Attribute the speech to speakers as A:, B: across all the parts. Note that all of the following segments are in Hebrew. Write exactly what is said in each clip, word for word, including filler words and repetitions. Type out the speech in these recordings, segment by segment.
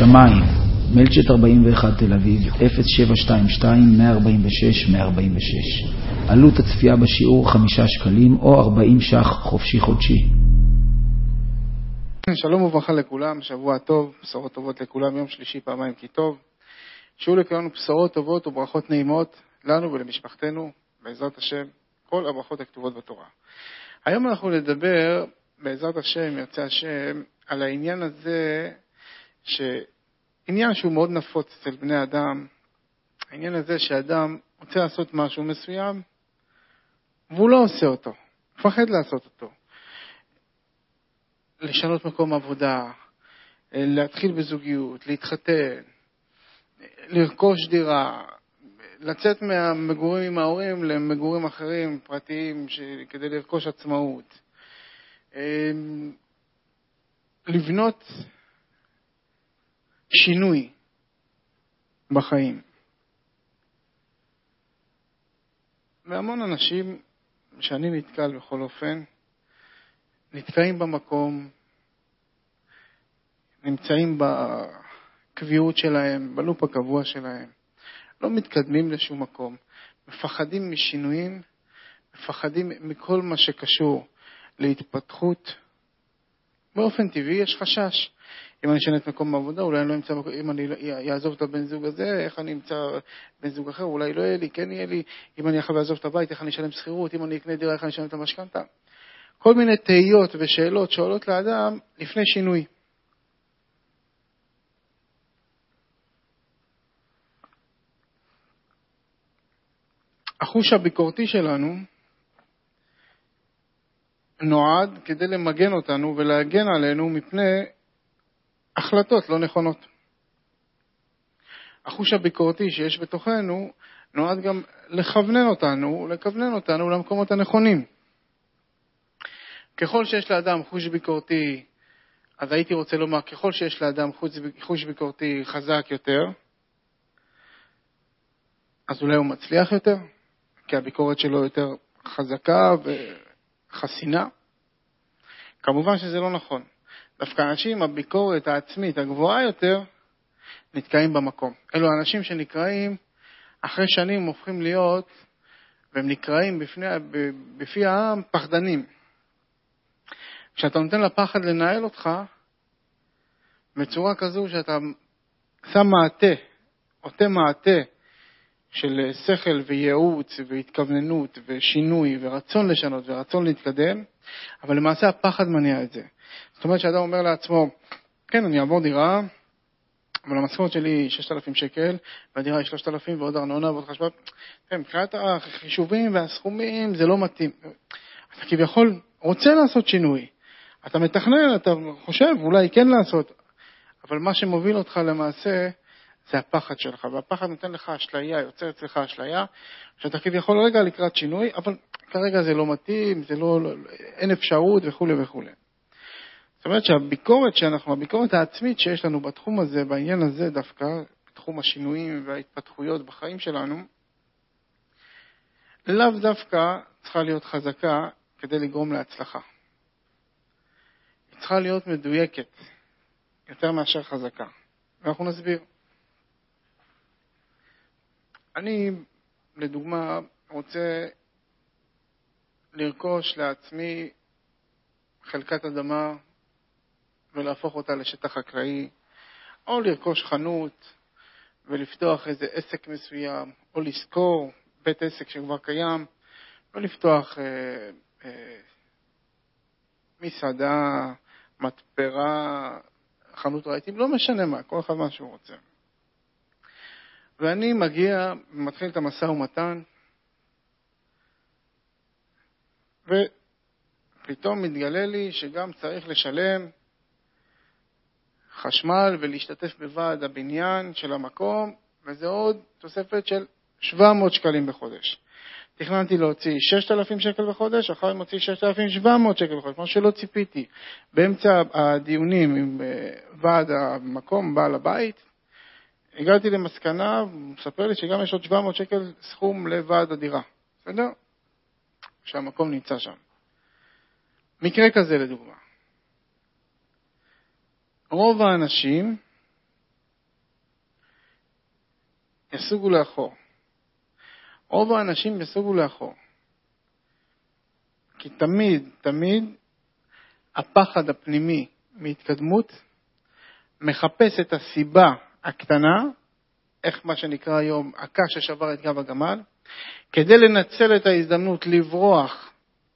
A: שמיים, מלצ'ט ארבעים ואחת תל אביב, אפס שבע שתיים שתיים מאה ארבעים ושש מאה ארבעים ושש. עלות הצפייה בשיעור חמישה שקלים או ארבעים ש"ח חופשי חודשי.
B: שלום וברכה לכולם, שבוע טוב, בשורות טובות לכולם, יום שלישי פעמיים כי טוב. שיהיו לכולנו בשורות טובות וברכות נעימות לנו ולמשפחתנו, בעזרת השם, כל הברכות הכתובות בתורה. היום אנחנו נדבר, בעזרת השם, ירצה השם, על העניין הזה, שעניין שהוא מאוד נפוץ אצל בני אדם, העניין הזה שאדם רוצה לעשות משהו מסוים, והוא לא עושה אותו, מפחד לעשות אותו. לשנות מקום עבודה, להתחיל בזוגיות, להתחתן, לרכוש דירה, לצאת מהמגורים עם ההורים למגורים אחרים, פרטיים, כדי לרכוש עצמאות. לבנות שינוי בחיים. והמון אנשים שאני נתקל בכל אופן, נתקעים במקום, נמצאים בקביעות שלהם, בלופ הקבוע שלהם, לא מתקדמים לשום מקום, מפחדים משינויים, מפחדים מכל מה שקשור להתפתחות. באופן טבעי יש חשש. אם אני אשנה את מקום העבודה, אולי אני לא אמצא, אם אני אעזוב את הבן זוג הזה, איך אני אמצא בן זוג אחר, אולי לא יהיה לי, כן יהיה לי, אם אני יכול לעזוב את הבית, איך אני אשלם שכירות, אם אני אקנה דירה, איך אני אשלם את המשכנתה. כל מיני תהיות ושאלות שעולות לאדם לפני שינוי. החוש הביקורתי שלנו נועד כדי למגן אותנו ולהגן עלינו מפני החלטות לא נכונות. החוש הביקורתי שיש בתוכנו נועד גם לכוונן אותנו, לכוונן אותנו למקומות הנכונים. ככל שיש לאדם חוש ביקורתי, אז הייתי רוצה לומר, ככל שיש לאדם חוש ביקורתי חזק יותר, אז אולי הוא מצליח יותר, כי הביקורת שלו יותר חזקה וחסינה. כמובן שזה לא נכון. דווקא אנשים, הביקורת העצמית הגבוהה יותר, נתקעים במקום. אלו האנשים שנקראים, אחרי שנים הופכים להיות, והם נקראים בפני, בפי העם פחדנים. כשאתה נותן לפחד לנהל אותך, בצורה כזו שאתה שם מעטה, עוטה מעטה של שכל וייעוץ והתכווננות ושינוי ורצון לשנות ורצון להתקדם, אבל למעשה הפחד מניע את זה. זאת אומרת שאדם אומר לעצמו, כן, אני אעבור דירה, אבל המשכורת שלי היא שישת אלפים שקל, והדירה היא שלושת אלפים ועוד ארנונה ועוד חשבון. מבחינת החישובים והסכומים זה לא מתאים. אתה כביכול רוצה לעשות שינוי. אתה מתכנן, אתה חושב אולי כן לעשות, אבל מה שמוביל אותך למעשה זה הפחד שלך, והפחד נותן לך אשליה, יוצר אצלך אשליה, שאתה כביכול רגע לקראת שינוי, אבל כרגע זה לא מתאים, זה לא, לא, אין אפשרות וכו' וכו'. זאת אומרת שהביקורת שאנחנו, הביקורת העצמית שיש לנו בתחום הזה, בעניין הזה דווקא, בתחום השינויים וההתפתחויות בחיים שלנו, לאו דווקא צריכה להיות חזקה כדי לגרום להצלחה. היא צריכה להיות מדויקת, יותר מאשר חזקה. ואנחנו נסביר. אני, לדוגמה, רוצה לרכוש לעצמי חלקת אדמה ולהפוך אותה לשטח חקלאי, או לרכוש חנות ולפתוח איזה עסק מסוים, או לזכור בית עסק שכבר קיים, או לפתוח אה, אה, מסעדה, מתפרה, חנות רהיטים, לא משנה מה, כל אחד מה שהוא רוצה. ואני מגיע, מתחיל את המשא ומתן, ופתאום מתגלה לי שגם צריך לשלם חשמל ולהשתתף בוועד הבניין של המקום, וזה עוד תוספת של שבע מאות שקלים בחודש. תכננתי להוציא שישת אלפים שקל בחודש, אחר מוציא שישת אלפים ושבע מאות שקל בחודש, מה שלא ציפיתי. באמצע הדיונים עם ועד המקום, בעל הבית, הגעתי למסקנה, הוא מספר לי שגם יש עוד שבע מאות שקל סכום לוועד הדירה. בסדר? שהמקום נמצא שם. מקרה כזה לדוגמה. רוב האנשים יסוגו לאחור. רוב האנשים יסוגו לאחור. כי תמיד, תמיד, הפחד הפנימי מהתקדמות מחפש את הסיבה הקטנה, איך מה שנקרא היום הקש ששבר את גב הגמל, כדי לנצל את ההזדמנות לברוח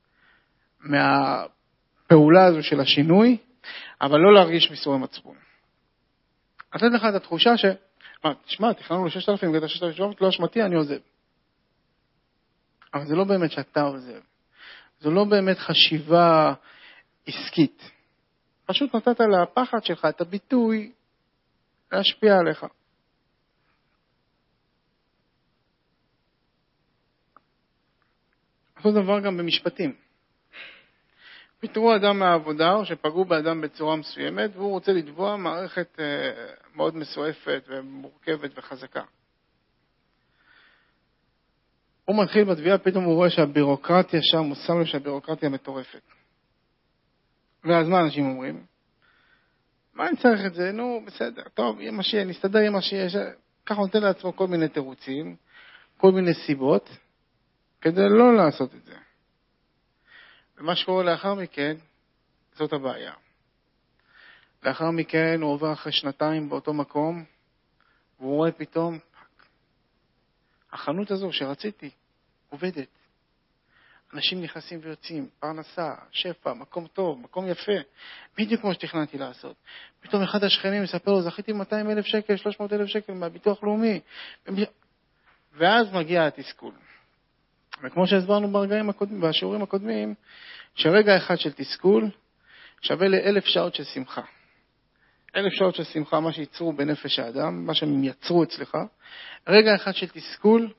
B: מהפעולה הזו של השינוי, אבל לא להרגיש מסורי מצפון. לתת לך את התחושה ש... מה, תשמע, תכננו ל-ששת אלפים, גדע ששת אלפים שבע מאות, לא אשמתי, אני עוזב. אבל זה לא באמת שאתה עוזב. זו לא באמת חשיבה עסקית. פשוט נתת לפחד שלך את הביטוי להשפיע עליך. אותו דבר גם במשפטים. פיטרו אדם מהעבודה או שפגעו באדם בצורה מסוימת והוא רוצה לתבוע מערכת מאוד מסועפת ומורכבת וחזקה. הוא מתחיל בתביעה, פתאום הוא רואה שהבירוקרטיה שם, הוא שם לו שהבירוקרטיה מטורפת. ואז מה אנשים אומרים? מה אני צריך את זה? נו, בסדר, טוב, יהיה מה שיהיה, נסתדר, יהיה מה שיהיה. ככה הוא נותן לעצמו כל מיני תירוצים, כל מיני סיבות, כדי לא לעשות את זה. ומה שקורה לאחר מכן, זאת הבעיה. לאחר מכן הוא עובר אחרי שנתיים באותו מקום, והוא רואה פתאום, החנות הזו שרציתי, עובדת. אנשים נכנסים ויוצאים, פרנסה, שפע, מקום טוב, מקום יפה, בדיוק כמו שתכננתי לעשות. פתאום אחד השכנים מספר לו, זכיתי מאתיים אלף שקל, שלוש מאות אלף שקל מהביטוח לאומי. ואז מגיע התסכול. וכמו שהסברנו ברגעים הקודמים, בשיעורים הקודמים, שרגע אחד של תסכול שווה לאלף שעות של שמחה. אלף שעות של שמחה, מה שיצרו בנפש האדם, מה שהם יצרו אצלך. רגע אחד של תסכול,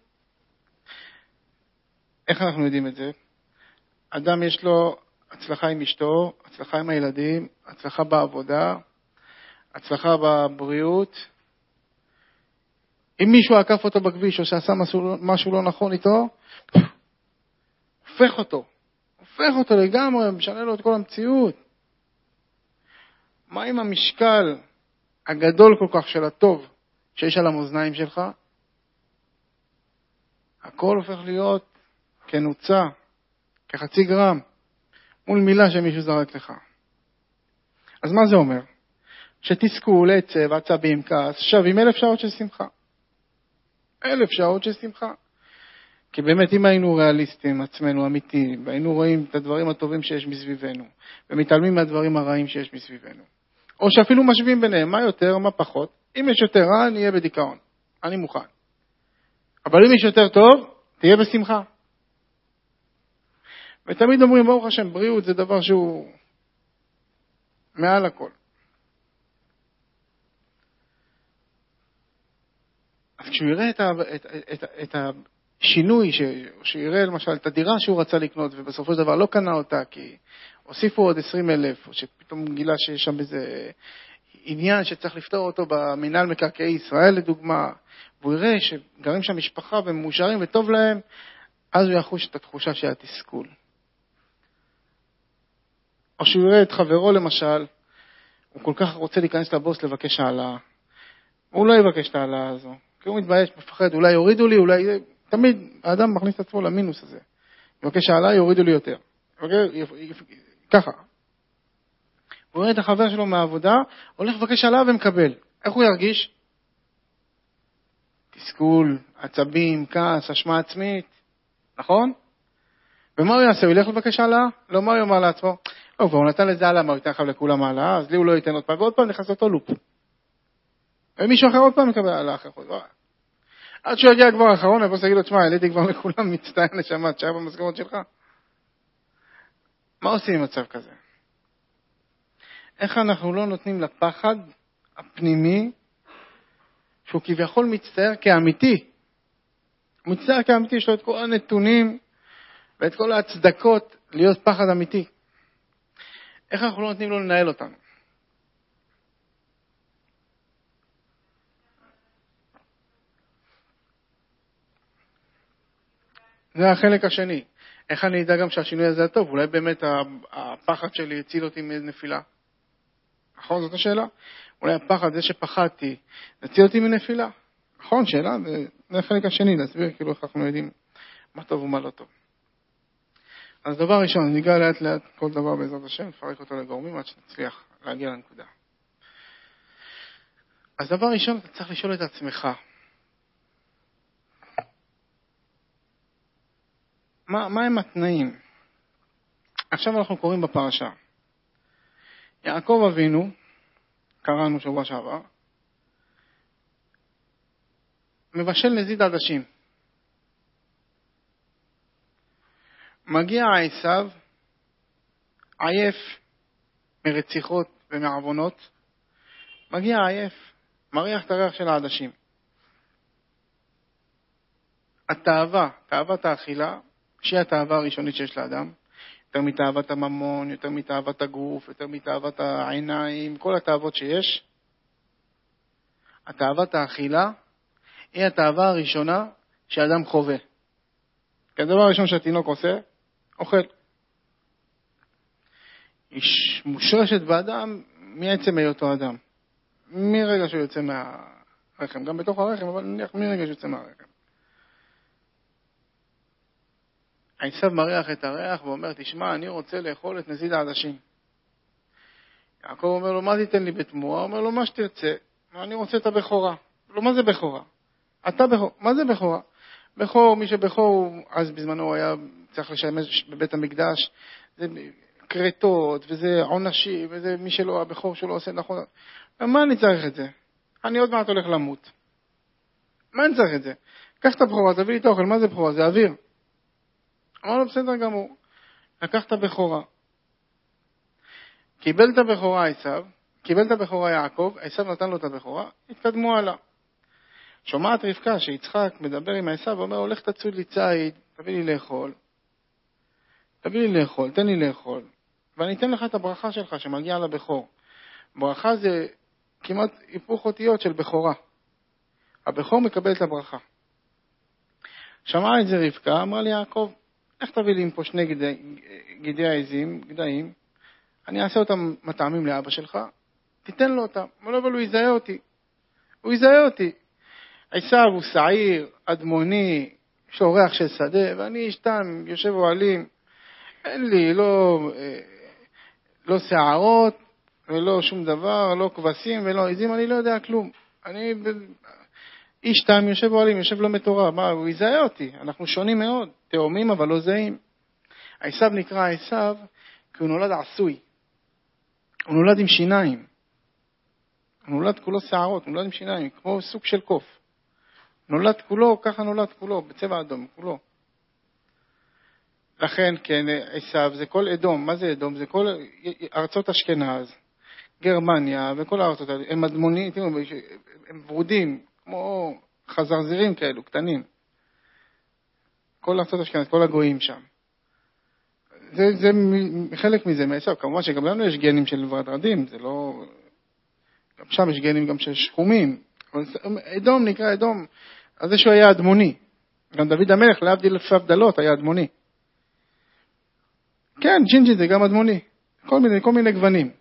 B: איך אנחנו יודעים את זה? אדם יש לו הצלחה עם אשתו, הצלחה עם הילדים, הצלחה בעבודה, הצלחה בבריאות. אם מישהו עקף אותו בכביש או שעשה משהו, משהו לא נכון איתו, הופך אותו. הופך אותו לגמרי, משנה לו את כל המציאות. מה עם המשקל הגדול כל כך של הטוב שיש על המאזניים שלך? הכל הופך להיות כנוצה, כחצי גרם, מול מילה שמישהו זרק לך. אז מה זה אומר? שתסכול, עצב, עצבים, כעס, שווים אלף שעות של שמחה. אלף שעות של שמחה. כי באמת אם היינו ריאליסטים, עצמנו אמיתיים, והיינו רואים את הדברים הטובים שיש מסביבנו, ומתעלמים מהדברים הרעים שיש מסביבנו, או שאפילו משווים ביניהם, מה יותר, מה פחות, אם יש יותר רע, אני אהיה בדיכאון. אני מוכן. אבל אם יש יותר טוב, תהיה בשמחה. ותמיד אומרים, ברוך השם, בריאות זה דבר שהוא מעל הכל. אז כשהוא יראה את, ה, את, את, את השינוי, ש, שיראה למשל את הדירה שהוא רצה לקנות, ובסופו של דבר לא קנה אותה, כי הוסיפו עוד עשרים אלף, או שפתאום גילה שיש שם איזה עניין שצריך לפתור אותו במינהל מקרקעי ישראל, לדוגמה, והוא יראה שגרים שם משפחה ומאושרים וטוב להם, אז הוא יחוש את התחושה של התסכול. או שהוא יראה את חברו למשל, הוא כל כך רוצה להיכנס לבוס לבקש העלאה. הוא לא יבקש את העלאה הזו, כי הוא מתבייש, מפחד, אולי יורידו לי, אולי... תמיד האדם מכניס את עצמו למינוס הזה. יבקש העלאה, יורידו לי יותר. ככה. הוא רואה את החבר שלו מהעבודה, הולך לבקש העלאה ומקבל. איך הוא ירגיש? תסכול, עצבים, כעס, אשמה עצמית. נכון? ומה הוא יעשה? הוא ילך לבקש העלאה? לא, מה הוא יאמר לעצמו? לא, והוא נתן לזה העלאה, מה הוא ייתן לך לכולם העלאה, אז לי הוא לא ייתן עוד פעם, ועוד פעם נכנס אותו לופ. ומישהו אחר עוד פעם מקבל העלאה אחר חוד. עד שהוא יגיע כבר האחרון, ובוא תגיד לו, תשמע, העליתי כבר לכולם, מצטער נשמה, תשאר במסגרות שלך. מה עושים עם מצב כזה? איך אנחנו לא נותנים לפחד הפנימי, שהוא כביכול מצטער כאמיתי, הוא מצטער כאמיתי, יש לו את כל הנתונים, ואת כל ההצדקות להיות פחד אמיתי. איך אנחנו לא נותנים לו לנהל אותנו? זה החלק השני. איך אני אדע גם שהשינוי הזה טוב? אולי באמת הפחד שלי הציל אותי מנפילה. נכון? זאת השאלה? אולי הפחד, זה שפחדתי, הציל אותי מנפילה. נכון, שאלה, זה החלק השני, להסביר כאילו איך אנחנו יודעים מה טוב ומה לא טוב. אז דבר ראשון, ניגע לאט לאט כל דבר בעזרת השם, נפרק אותו לגורמים עד שנצליח להגיע לנקודה. אז דבר ראשון, אתה צריך לשאול את עצמך, מה, מה הם התנאים? עכשיו אנחנו קוראים בפרשה. יעקב אבינו, קראנו שבוע שעבר, מבשל נזיד עדשים. מגיע עשיו, עייף מרציחות ומעוונות, מגיע עייף, מריח את הריח של העדשים. התאווה, תאוות האכילה, שהיא התאווה הראשונית שיש לאדם, יותר מתאוות הממון, יותר מתאוות הגוף, יותר מתאוות העיניים, כל התאוות שיש, התאוות האכילה היא התאווה הראשונה שאדם חווה. כי הדבר הראשון שהתינוק עושה, אוכל. היא מושרשת באדם מעצם היותו אדם. מרגע שהוא יוצא מהרחם, גם בתוך הרחם, אבל נניח מרגע שהוא יוצא מהרחם. עשיו מריח את הריח ואומר, תשמע, אני רוצה לאכול את נזיד העדשים. יעקב אומר לו, מה תיתן לי בתמורה? אומר לו, מה שתרצה. אני רוצה את הבכורה. לא, מה זה בכורה? אתה בכור. מה זה בכורה? בכור, מי שבכור, אז בזמנו הוא היה צריך לשמש בבית המקדש, זה קרטות, וזה עונשי, וזה מי שלא, הבכור שלא עושה נכון. מה אני צריך את זה? אני עוד מעט הולך למות. מה אני צריך את זה? קח את הבכורה, תביא לי את האוכל, מה זה בכורה? זה אוויר. אמר לו, בסדר גמור. לקח את הבכורה. קיבל את הבכורה עשיו, קיבל את הבכורה יעקב, עשיו נתן לו את הבכורה, התקדמו הלאה. שומעת רבקה שיצחק מדבר עם עשיו ואומר, הולך תצוד לי ציד, תביא לי לאכול. תביא לי לאכול, תן לי לאכול. ואני אתן לך את הברכה שלך שמגיעה לבכור. ברכה זה כמעט היפוך אותיות של בכורה. הבכור מקבל את הברכה. שמעה את זה רבקה, אמרה לי יעקב, איך תביא לי פה שני גדי, גדי העזים, גדיים, אני אעשה אותם מטעמים לאבא שלך, תיתן לו אותם. אבל הוא יזהה אותי. הוא יזהה אותי. עשיו הוא שעיר, אדמוני, יש לו ריח של שדה, ואני אשתם, יושב אוהלים, אין לי לא, לא שערות, ולא שום דבר, לא כבשים ולא עזים, אני לא יודע כלום. אני איש תם, יושב אוהלים, יושב לא מתורה, מה, הוא יזהה אותי, אנחנו שונים מאוד, תאומים אבל לא זהים. עשיו נקרא עשיו, כי הוא נולד עשוי, הוא נולד עם שיניים, הוא נולד כולו שערות, הוא נולד עם שיניים, כמו סוג של קוף. נולד כולו, ככה נולד כולו, בצבע אדום, כולו. לכן, כן, עשיו, זה כל אדום. מה זה אדום? זה כל ארצות אשכנז, גרמניה, וכל הארצות, הם אדמונים, הם ורודים, כמו חזרזירים כאלו, קטנים. כל ארצות אשכנז, כל הגויים שם. זה, זה חלק מזה, מעשיו. כמובן שגם לנו יש גנים של ורדרדים, זה לא... גם שם יש גנים גם של שחומים. אדום נקרא אדום, אז זה שהוא היה אדמוני. גם דוד המלך, להבדיל אלפי הבדלות, היה אדמוני. כן, ג'ינג'י זה גם אדמוני. כל מיני, כל מיני גוונים.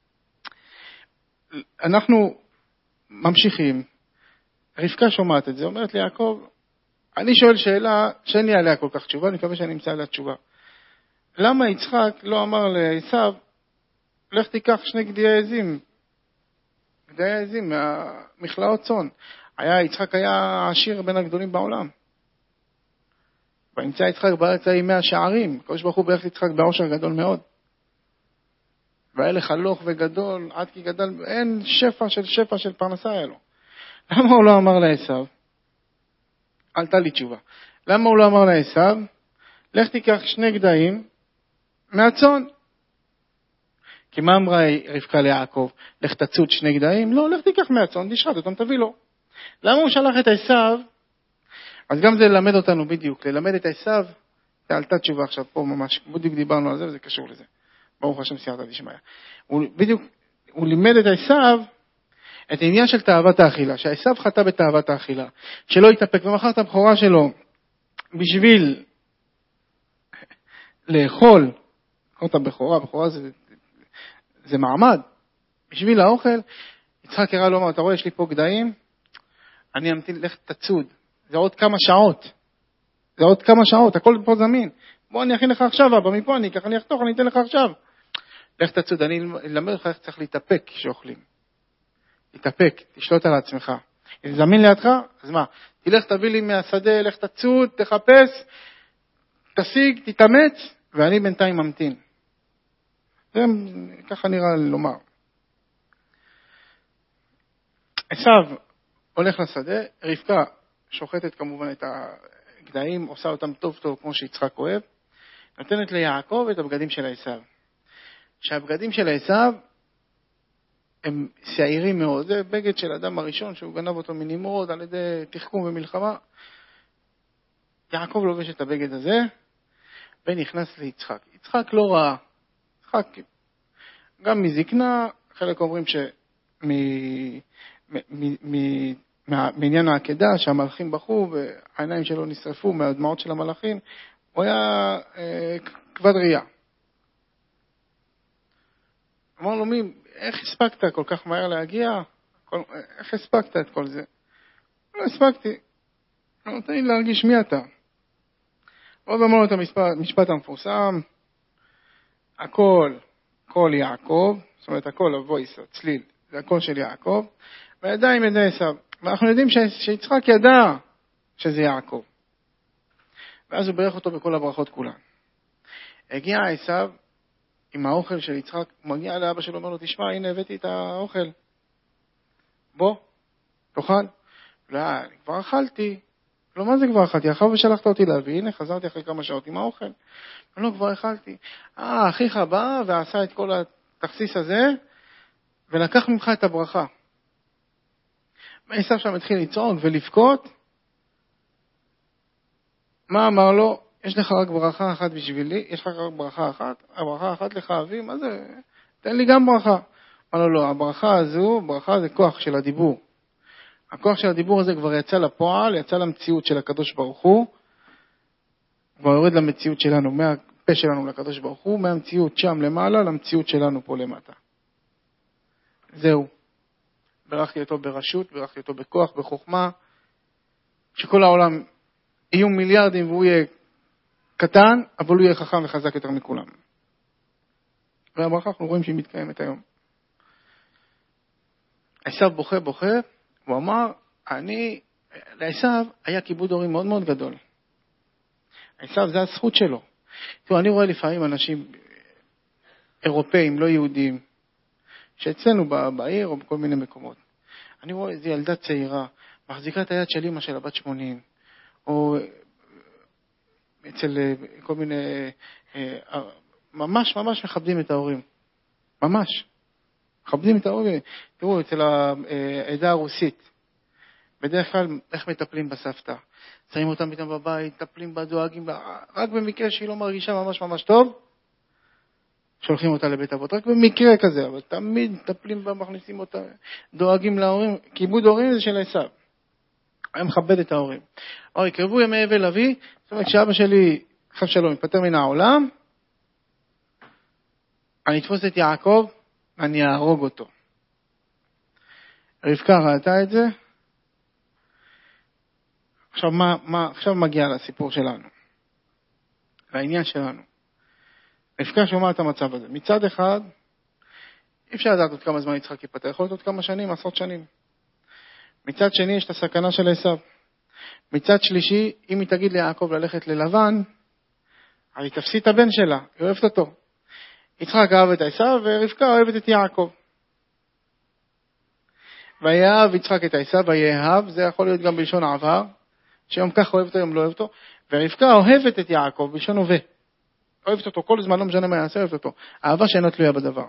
B: אנחנו ממשיכים. רבקה שומעת את זה, אומרת לי, יעקב, אני שואל שאלה שאין לי עליה כל כך תשובה, אני מקווה שאני אמצא עליה תשובה. למה יצחק לא אמר לעשיו, לך תיקח שני גדי העזים, גדי העזים מהמכלאות צאן. היה, יצחק היה עשיר בין הגדולים בעולם. ונמצא יצחק בארץ היה מאה שערים, קדוש ברוך הוא ברך יצחק בעושר גדול מאוד. והיה לך הלוך וגדול, עד כי גדל, אין שפע של שפע של פרנסה היה לו. למה הוא לא אמר לעשיו? עלתה לי תשובה. למה הוא לא אמר לעשיו? לך תיקח שני גדיים מהצאן. כי מה אמרה רבקה ליעקב? לך תצוד שני גדיים? לא, לך תיקח מהצאן, תשחט אותם, תביא לו. למה הוא שלח את עשיו? אז גם זה ללמד אותנו בדיוק. ללמד את עשיו, עלתה תשובה עכשיו פה ממש, בדיוק דיברנו על זה וזה קשור לזה. ברוך השם סייעתא דשמיא. הוא בדיוק, הוא לימד את עשיו את העניין של תאוות האכילה, שעשיו חטא בתאוות האכילה, שלא יתאפק ומחר את הבכורה שלו בשביל לאכול, את הבכורה, הבכורה זה, זה מעמד, בשביל האוכל, יצחק הראה לו, אתה רואה, יש לי פה גדיים, אני אמתין, לך תצוד. זה עוד כמה שעות. זה עוד כמה שעות, הכל פה זמין. בוא אני אכין לך עכשיו, אבא, מפה אני אקח, אני אחתוך, אני אתן לך עכשיו. לך תצוד, אני אלמד לך איך צריך להתאפק כשאוכלים. להתאפק, תשלוט על עצמך. אם זמין לידך, אז מה? תלך תביא לי מהשדה, לך תצוד, תחפש, תשיג, תתאמץ, ואני בינתיים ממתין. זה ככה נראה לומר. עשיו הולך לשדה, רבקה שוחטת כמובן את הגדיים, עושה אותם טוב טוב כמו שיצחק אוהב, נותנת ליעקב את הבגדים של עשיו. שהבגדים של עשיו הם שעירים מאוד, זה בגד של אדם הראשון שהוא גנב אותו מנמרוד על ידי תחכום ומלחמה. יעקב לובש את הבגד הזה ונכנס ליצחק. יצחק לא ראה, יצחק גם מזקנה, חלק אומרים ש... מעניין העקדה שהמלאכים בכו והעיניים שלו נשרפו מהדמעות של המלאכים, הוא היה כבד ראייה. אמר לו, מי, איך הספקת כל כך מהר להגיע? איך הספקת את כל זה? לא הספקתי. לא, תן לי להרגיש מי אתה. עוד אמר לו את המשפט המפורסם, הכל, כל יעקב, זאת אומרת הכל הוויס, הצליל, זה הכל של יעקב, וידיים ידי עשיו. ואנחנו יודעים שיצחק ידע שזה יעקב. ואז הוא ברך אותו בכל הברכות כולן. הגיע עשיו עם האוכל של יצחק, הוא מגיע לאבא שלו, אומר לו, תשמע, הנה הבאתי את האוכל. בוא, תאכל. לא, אני כבר אכלתי. לא, מה זה כבר אכלתי? אחר ושלחת אותי להביא, הנה חזרתי אחרי כמה שעות עם האוכל. לא, כבר אכלתי. אה, אחיך בא ועשה את כל התכסיס הזה, ולקח ממך את הברכה. עשיו שם התחיל לצעוק ולבכות. מה אמר לו? יש לך רק ברכה אחת בשבילי, יש לך רק ברכה אחת, הברכה אחת לך אבי, מה זה? תן לי גם ברכה. אמר לו, לא, הברכה הזו, ברכה זה כוח של הדיבור. הכוח של הדיבור הזה כבר יצא לפועל, יצא למציאות של הקדוש ברוך הוא, כבר יורד למציאות שלנו, מהפה שלנו לקדוש ברוך הוא, מהמציאות שם למעלה למציאות שלנו פה למטה. זהו. ברכתי אותו ברשות, ברכתי אותו בכוח, בחוכמה, שכל העולם יהיו מיליארדים והוא יהיה קטן, אבל הוא יהיה חכם וחזק יותר מכולם. והברכה אנחנו רואים שהיא מתקיימת היום. עשיו בוכה בוכה, הוא אמר, אני, לעשיו היה כיבוד הורים מאוד מאוד גדול. עשיו זה הזכות שלו. תראו, אני רואה לפעמים אנשים אירופאים, לא יהודים, שאצלנו בעיר או בכל מיני מקומות. אני רואה איזו ילדה צעירה, מחזיקה את היד של אמא שלה בת שמונים, או אצל כל מיני, ממש ממש מכבדים את ההורים. ממש. מכבדים את ההורים. תראו, אצל העדה הרוסית, בדרך כלל איך מטפלים בסבתא? שמים אותם איתם בבית, מטפלים בה, דואגים בה, רק במקרה שהיא לא מרגישה ממש ממש טוב, שולחים אותה לבית אבות, רק במקרה כזה, אבל תמיד מטפלים בה, מכניסים אותה, דואגים להורים. כיבוד הורים זה של עשיו. היה מכבד את ההורים. אוי, קרבו ימי אבל אבי, זאת אומרת, כשאבא שלי, חב שלום, מתפטר מן העולם, אני אתפוס את יעקב, ואני אהרוג אותו. רבקה ראתה את זה. עכשיו, מה, מה, עכשיו מגיע לסיפור שלנו. לעניין שלנו. רבקה שומעה את המצב הזה. מצד אחד, אי אפשר לדעת עוד כמה זמן יצחק ייפטר, יכול להיות עוד כמה שנים, עשרות שנים. מצד שני, יש את הסכנה של עשיו. מצד שלישי, אם היא תגיד ליעקב ללכת ללבן, היא תפסיד את הבן שלה, היא אוהבת אותו. יצחק אהב את עשיו, ורבקה אוהבת את יעקב. ויאהב יצחק את עשיו, ויאהב, זה יכול להיות גם בלשון עבר, שיום כך אוהב אותו, יום לא אוהב אותו, ורבקה אוהבת את יעקב, בלשון הווה. אוהבת אותו כל זמן, לא משנה מה יעשה, אוהבת אותו. אהבה שאינה תלויה בדבר.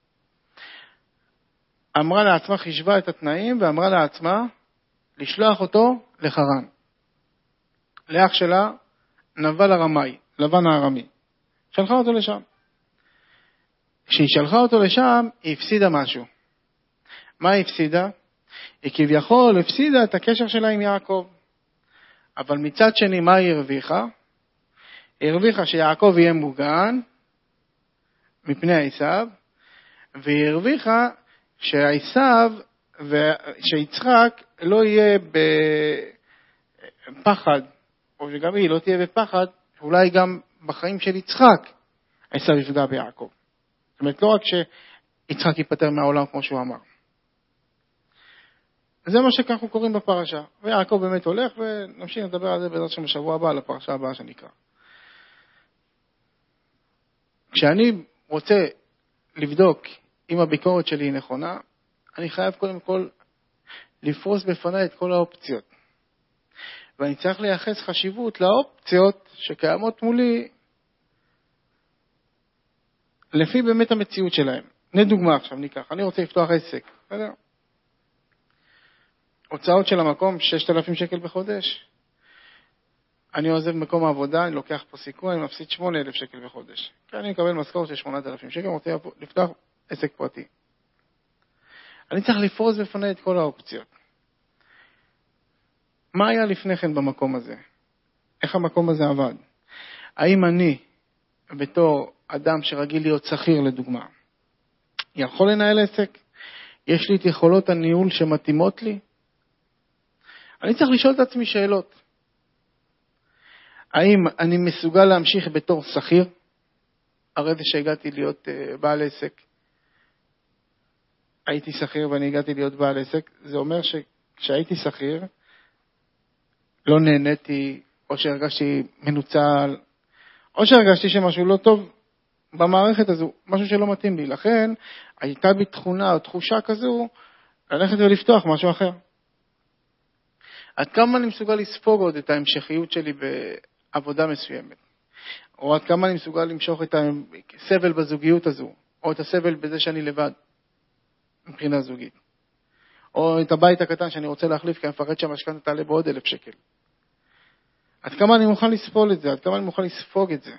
B: אמרה לעצמה, חישבה את התנאים, ואמרה לעצמה, לשלוח אותו לחרן. לאח שלה, נבל הרמאי, לבן הארמי. שלחה אותו לשם. כשהיא שלחה אותו לשם, היא הפסידה משהו. מה היא הפסידה? היא כביכול הפסידה את הקשר שלה עם יעקב. אבל מצד שני, מה היא הרוויחה? היא הרוויחה שיעקב יהיה מוגן, מפני עשיו, והיא הרוויחה שעשיו ושיצחק לא יהיה בפחד, או שגם היא לא תהיה בפחד, אולי גם בחיים של יצחק עשיו יפגע ביעקב. זאת אומרת, לא רק שיצחק ייפטר מהעולם כמו שהוא אמר. זה מה שכך קוראים בפרשה. ויעקב באמת הולך, ונמשיך לדבר על זה בעזרת שם בשבוע הבא, על הפרשה הבאה שנקרא. כשאני רוצה לבדוק אם הביקורת שלי היא נכונה, אני חייב קודם כל לפרוס בפני את כל האופציות. ואני צריך לייחס חשיבות לאופציות שקיימות מולי, לפי באמת המציאות שלהם. נדוגמה עכשיו ניקח, אני רוצה לפתוח עסק, בסדר? הוצאות של המקום, שישת אלפים שקל בחודש. אני עוזב מקום העבודה, אני לוקח פה סיכון, אני מפסיד שמונה אלף שקל בחודש. כי אני מקבל משכורת של שמונת אלפים שקל, אני רוצה לפתוח עסק פרטי. אני צריך לפרוס בפני את כל האופציות. מה היה לפני כן במקום הזה? איך המקום הזה עבד? האם אני, בתור אדם שרגיל להיות שכיר לדוגמה, יכול לנהל עסק? יש לי את יכולות הניהול שמתאימות לי? אני צריך לשאול את עצמי שאלות. האם אני מסוגל להמשיך בתור שכיר? הרי זה שהגעתי להיות בעל עסק, הייתי שכיר ואני הגעתי להיות בעל עסק, זה אומר שכשהייתי שכיר, לא נהניתי, או שהרגשתי מנוצל, או שהרגשתי שמשהו לא טוב במערכת הזו, משהו שלא מתאים לי. לכן, הייתה בי תכונה או תחושה כזו, ללכת ולפתוח משהו אחר. עד כמה אני מסוגל לספוג עוד את ההמשכיות שלי בעבודה מסוימת, או עד כמה אני מסוגל למשוך את הסבל בזוגיות הזו, או את הסבל בזה שאני לבד, מבחינה זוגית. או את הבית הקטן שאני רוצה להחליף, כי אני מפחד שהמשכנתא תעלה בעוד אלף שקל. עד כמה אני מוכן לספול את זה? עד כמה אני מוכן לספוג את זה?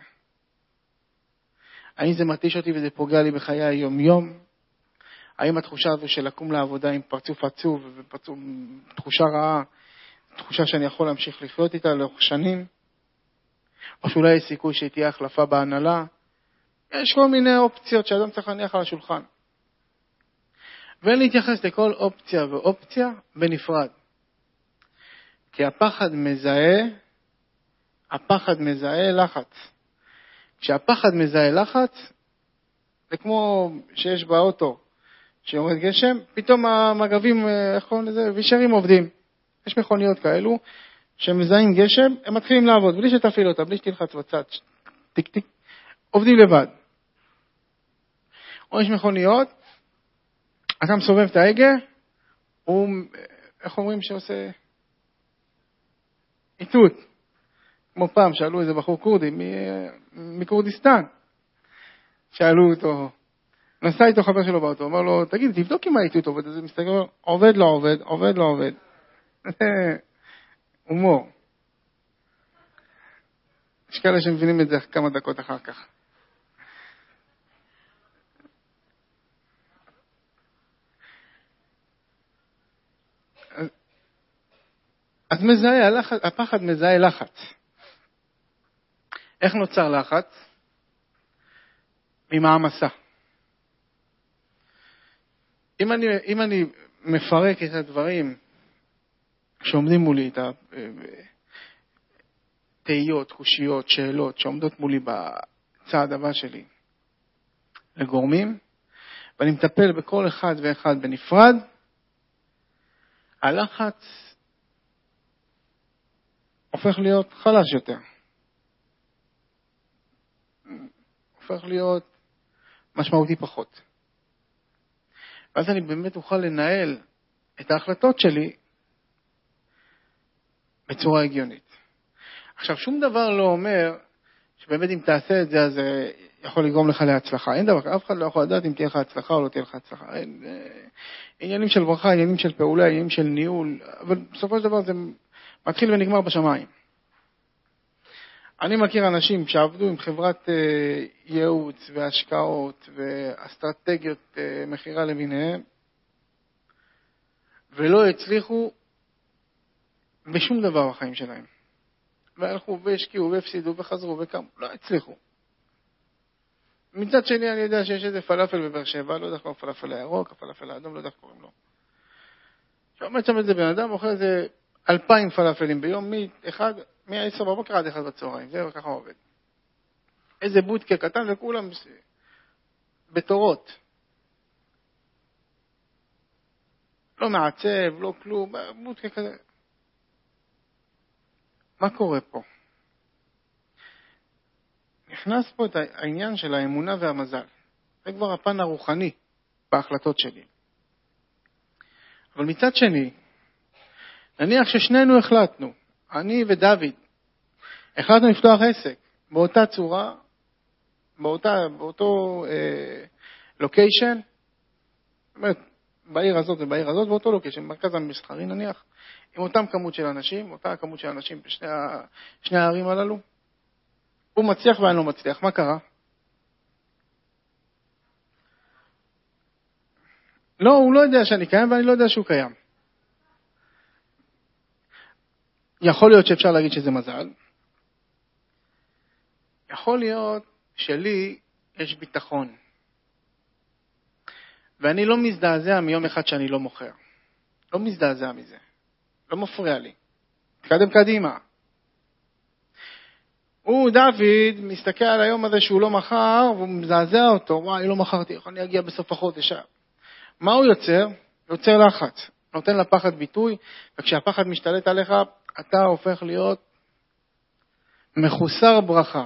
B: האם זה מתיש אותי וזה פוגע לי בחיי היום-יום? האם התחושה הזו של לקום לעבודה עם פרצוף עצוב ותחושה רעה, תחושה שאני יכול להמשיך לחיות איתה לאורך שנים? או שאולי יש סיכוי שתהיה החלפה בהנהלה? יש כל מיני אופציות שאדם צריך להניח על השולחן. ולהתייחס לכל אופציה ואופציה בנפרד. כי הפחד מזהה, הפחד מזהה לחץ. כשהפחד מזהה לחץ, זה כמו שיש באוטו, שיורד גשם, פתאום המגבים, איך קוראים לזה, וישרים עובדים. יש מכוניות כאלו, שמזהים גשם, הם מתחילים לעבוד, בלי שתפעיל אותה, בלי שתלחץ בצד, טיק טיק, עובדים לבד. או יש מכוניות, אתה מסובב את ההגה, הוא, איך אומרים שעושה איתות. כמו פעם, שאלו איזה בחור קורדי, מקורדיסטן. שאלו אותו, נסע איתו חבר שלו באוטו, אמר לו, תגיד, תבדוק אם האיתות עובד, אז הוא מסתכל, עובד לא עובד, עובד לא עובד. הומור. יש כאלה שמבינים את זה כמה דקות אחר כך. אז מזהה, הלחץ, הפחד מזהה לחץ. איך נוצר לחץ? ממעמסה. אם אני, אם אני מפרק את הדברים שעומדים מולי, את התהיות, קושיות, שאלות שעומדות מולי בצעד הבא שלי לגורמים, ואני מטפל בכל אחד ואחד בנפרד, הלחץ הופך להיות חלש יותר. הופך להיות משמעותי פחות. ואז אני באמת אוכל לנהל את ההחלטות שלי בצורה הגיונית. עכשיו, שום דבר לא אומר שבאמת אם תעשה את זה, אז זה יכול לגרום לך להצלחה. אין דבר, אף אחד לא יכול לדעת אם תהיה לך הצלחה או לא תהיה לך הצלחה. אין, עניינים של ברכה, עניינים של פעולה, עניינים של ניהול, אבל בסופו של דבר זה מתחיל ונגמר בשמיים. אני מכיר אנשים שעבדו עם חברת ייעוץ והשקעות ואסטרטגיות מחירה למיניהם, ולא הצליחו בשום דבר בחיים שלהם. והלכו והשקיעו והפסידו וחזרו וקמו, לא הצליחו. מצד שני אני יודע שיש איזה פלאפל בבאר שבע, לא יודע איך קוראים פלאפל הירוק, הפלאפל האדום, לא יודע איך קוראים לו. שעומד שם איזה בן אדם, אוכל איזה אלפיים פלאפלים ביום, מאחד, מ-עשר בבוקר עד אחד בצהריים, זהו, ככה עובד. איזה בודקה קטן וכולם בתורות. לא מעצב, לא כלום, בודקה כזה. מה קורה פה? נכנס פה את העניין של האמונה והמזל. זה כבר הפן הרוחני בהחלטות שלי. אבל מצד שני, נניח ששנינו החלטנו, אני ודוד, החלטנו לפתוח עסק באותה צורה, באותה, באותו אה, לוקיישן, זאת אומרת, בעיר הזאת ובעיר הזאת, באותו לוקיישן, מרכז המסחרי נניח, עם אותם כמות של אנשים, אותה כמות של אנשים בשני שני הערים הללו. הוא מצליח ואני לא מצליח. מה קרה? לא, הוא לא יודע שאני קיים ואני לא יודע שהוא קיים. יכול להיות שאפשר להגיד שזה מזל. יכול להיות שלי יש ביטחון. ואני לא מזדעזע מיום אחד שאני לא מוכר. לא מזדעזע מזה. לא מפריע לי. תקדם קדימה. הוא, דוד, מסתכל על היום הזה שהוא לא מכר, והוא מזעזע אותו. וואי, לא מכרתי, איך אני אגיע בסוף החודש. מה הוא יוצר? יוצר לחץ. נותן לפחד ביטוי, וכשהפחד משתלט עליך, אתה הופך להיות מחוסר ברכה.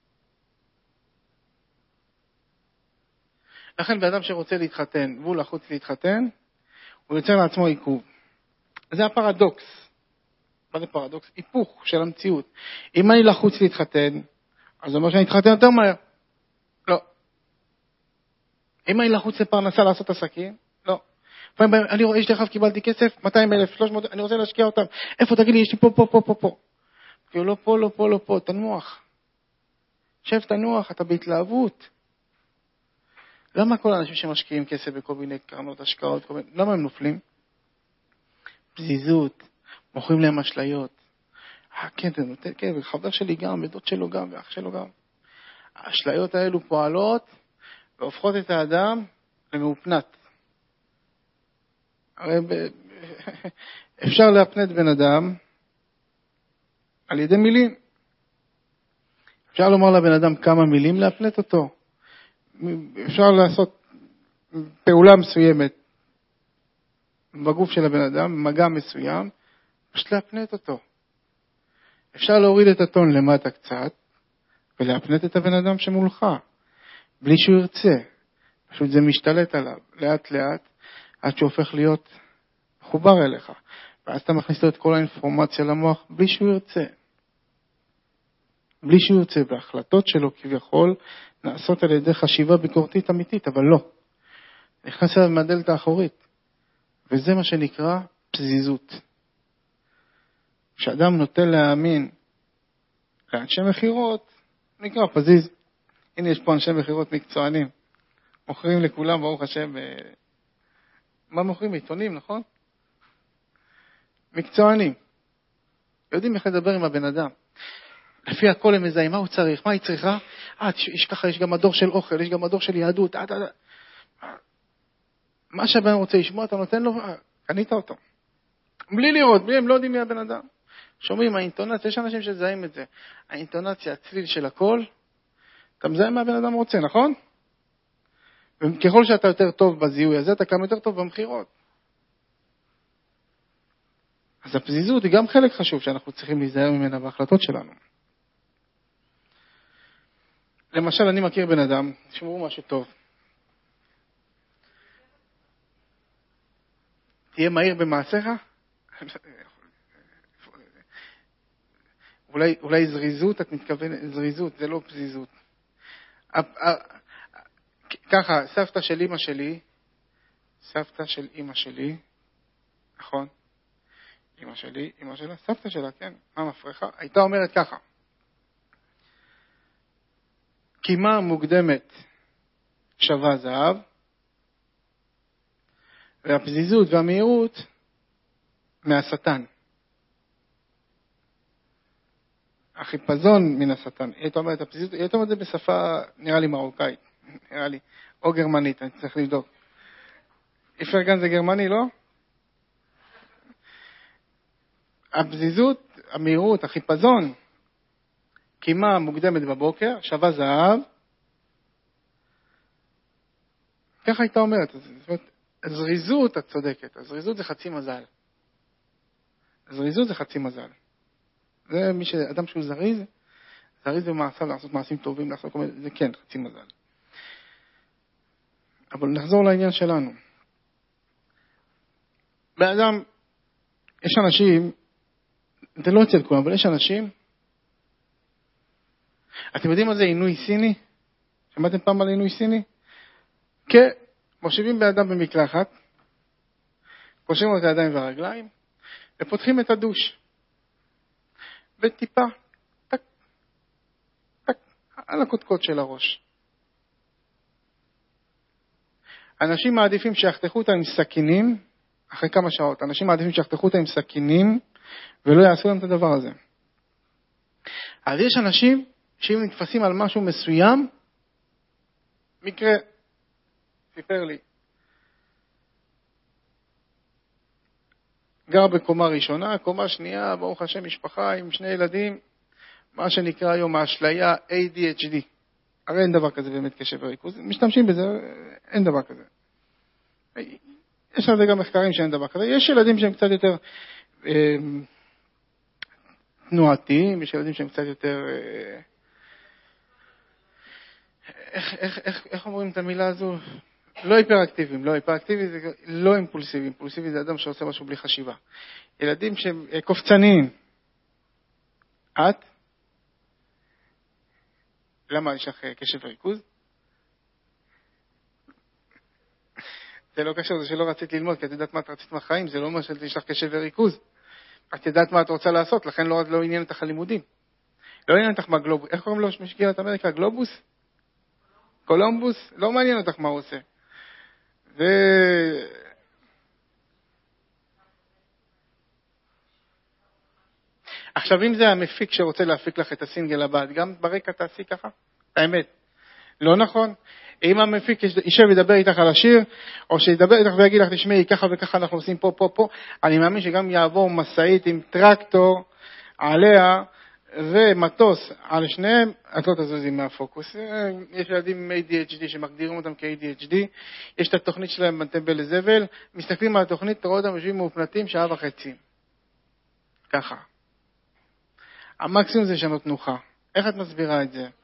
B: לכן באדם שרוצה להתחתן, והוא לחוץ להתחתן, הוא יוצר לעצמו עיכוב. זה הפרדוקס. מה זה פרדוקס? היפוך של המציאות. אם אני לחוץ להתחתן, אז זה אומר שאני אתחתן יותר מהר. לא. אם אני לחוץ לפרנסה לעשות עסקים, לא. אני רואה, יש לי עכשיו, קיבלתי כסף, מאתיים אלף, שלוש מאות, אני רוצה להשקיע אותם. איפה תגיד לי, יש לי פה, פה, פה, פה, פה. כאילו לא פה, לא פה, לא פה, תנוח. שב, תנוח, אתה בהתלהבות. למה כל האנשים שמשקיעים כסף בכל מיני קרנות, השקעות, כל מיני, למה הם נופלים? פזיזות, מוכרים להם אשליות. אה, כן, זה נותן, כן, וחבר שלי גם, ודוד שלו גם, ואח שלו גם. האשליות האלו פועלות, והופכות את האדם למאופנת. הרי ב... אפשר להפנט בן אדם על ידי מילים. אפשר לומר לבן אדם כמה מילים להפנט אותו. אפשר לעשות פעולה מסוימת בגוף של הבן אדם, מגע מסוים, פשוט להפנט אותו. אפשר להוריד את הטון למטה קצת, ולהפנט את הבן אדם שמולך, בלי שהוא ירצה. פשוט זה משתלט עליו, לאט לאט, עד שהופך להיות מחובר אליך. ואז אתה מכניס לו את כל האינפורמציה למוח, בלי שהוא ירצה. בלי שהוא ירצה, וההחלטות שלו כביכול נעשות על ידי חשיבה ביקורתית אמיתית, אבל לא. נכנס אליו מהדלת האחורית. וזה מה שנקרא פזיזות. כשאדם נוטה להאמין לאנשי מחירות, נקרא פזיז. הנה יש פה אנשי מחירות מקצוענים. מוכרים לכולם, ברוך השם, מה מוכרים? עיתונים, נכון? מקצוענים. יודעים איך לדבר עם הבן אדם. לפי הכל הם מזהים, מה הוא צריך, מה היא צריכה? אה, יש ככה, יש גם מדור של אוכל, יש גם מדור של יהדות. אה, אה, אה. מה שהבן רוצה לשמוע, אתה נותן לו, אה, קנית אותו. בלי לראות, בלי, הם לא יודעים מי הבן אדם. שומעים, האינטונציה, יש אנשים שזהים את זה. האינטונציה, הצליל של הכל, אתה מזהה מה הבן אדם רוצה, נכון? וככל שאתה יותר טוב בזיהוי הזה, אתה גם יותר טוב במחירות. אז הפזיזות היא גם חלק חשוב שאנחנו צריכים להיזהר ממנה בהחלטות שלנו. למשל, אני מכיר בן אדם, שמרו משהו טוב. תהיה מהיר במעשיך? אולי, אולי זריזות, את מתכוונת, זריזות, זה לא פזיזות. ככה, סבתא של אמא שלי, סבתא של אמא שלי, נכון? אמא שלי, אמא שלה, סבתא שלה, כן, מה מפריחה? הייתה אומרת ככה, קימה מוקדמת שווה זהב, והפזיזות והמהירות מהשטן. החיפזון מן השטן. היא הייתה אומרת, הפזיזות, היא הייתה אומרת את זה בשפה, נראה לי מרוקאית, נראה לי, או גרמנית, אני צריך לבדוק. איפרגן זה גרמני, לא? הפזיזות, המהירות, החיפזון, קימה מוקדמת בבוקר, שווה זהב. ככה הייתה אומרת. זאת אומרת, הזריזות, את צודקת, הזריזות זה חצי מזל. הזריזות זה חצי מזל. זה מי שאדם שהוא זריז, זריז במעשיו, לעשות מעשים טובים, לעשות כל מיני, זה כן, חצי מזל. אבל נחזור לעניין שלנו. באדם, יש אנשים, זה לא אצל כולם, אבל יש אנשים, אתם יודעים מה זה עינוי סיני? שמעתם פעם על עינוי סיני? כן, מושיבים באדם במקלחת, קושרים לו את הידיים והרגליים, ופותחים את הדוש. וטיפה, טק, טק, על הקודקוד של הראש. אנשים מעדיפים שיחתכו אותם עם סכינים, אחרי כמה שעות, אנשים מעדיפים שיחתכו אותם עם סכינים, ולא יעשו להם את הדבר הזה. אז יש אנשים שאם נתפסים על משהו מסוים, מקרה, סיפר לי, גר בקומה ראשונה, קומה שנייה, ברוך השם, משפחה עם שני ילדים, מה שנקרא היום האשליה איי די אייץ' די. הרי אין דבר כזה באמת קשב וריכוז, משתמשים בזה, אין דבר כזה. יש על זה גם מחקרים שאין דבר כזה. יש ילדים שהם קצת יותר אה, תנועתיים, יש ילדים שהם קצת יותר... אה, איך, איך, איך, איך אומרים את המילה הזו? לא היפראקטיביים, לא היפראקטיבי זה לא אימפולסיבי, אימפולסיבי זה אדם שעושה משהו בלי חשיבה. ילדים שהם קופצניים. את? למה יש לך קשב וריכוז? זה לא קשור, זה שלא רצית ללמוד, כי את יודעת מה את רצית מהחיים, זה לא אומר שיש לך קשב וריכוז. את יודעת מה את רוצה לעשות, לכן לא, לא עניין אותך הלימודים. לא עניין אותך מה גלובוס, איך קוראים לו משקיע את אמריקה? גלובוס? קולומבוס? לא מעניין אותך מה הוא עושה. ו... עכשיו, אם זה המפיק שרוצה להפיק לך את הסינגל הבא, גם ברקע תעשי ככה? האמת. לא נכון? אם המפיק יישב וידבר איתך על השיר, או שידבר איתך ויגיד לך, תשמעי, ככה וככה אנחנו עושים פה, פה, פה, אני מאמין שגם יעבור מסעית עם טרקטור עליה, ומטוס על שניהם, את לא תזוזי מהפוקוס. יש ילדים עם איי די אייץ' די שמגדירים אותם כ-איי די אייץ' די, יש את התוכנית שלהם בטמבל לזבל, מסתכלים על התוכנית, תראו אותם יושבים מאופנתים שעה וחצי. ככה. המקסימום זה שנות תנוחה. איך את מסבירה את זה?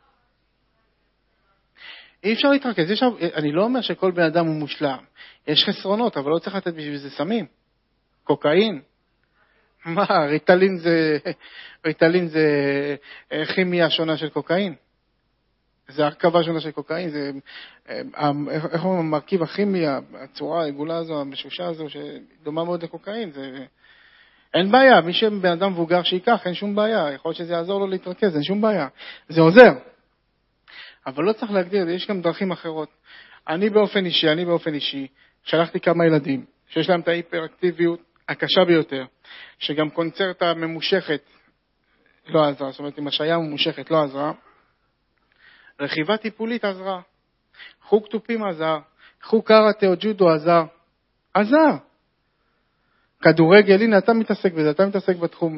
B: אי אפשר להתרכז. יש, אני לא אומר שכל בן אדם הוא מושלם. יש חסרונות, אבל לא צריך לתת בשביל זה סמים. קוקאין. מה, ריטלין זה, ריטלין זה כימיה שונה של קוקאין. זה הרכבה שונה של קוקאין. זה, איך אומרים, מרכיב הכימיה, הצורה, העיגולה הזו, המשושה הזו, שדומה מאוד לקוקאין. זה, אין בעיה, מי שבן אדם מבוגר שיקח, אין שום בעיה. יכול להיות שזה יעזור לו להתרכז, אין שום בעיה. זה עוזר. אבל לא צריך להגדיר, יש גם דרכים אחרות. אני באופן אישי, אני באופן אישי, שלחתי כמה ילדים, שיש להם את ההיפראקטיביות הקשה ביותר, שגם קונצרטה ממושכת לא עזרה, זאת אומרת, אם השעיה ממושכת לא עזרה, רכיבה טיפולית עזרה, חוג טופים עזר, חוג קראטה או ג'ודו עזר, עזר. כדורגל, הנה, אתה מתעסק בזה, אתה מתעסק בתחום.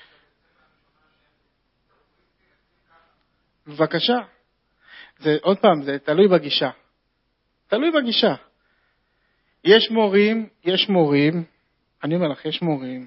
B: בבקשה. זה, עוד פעם, זה תלוי בגישה. תלוי בגישה. יש מורים, יש מורים, אני אומר לך, יש מורים,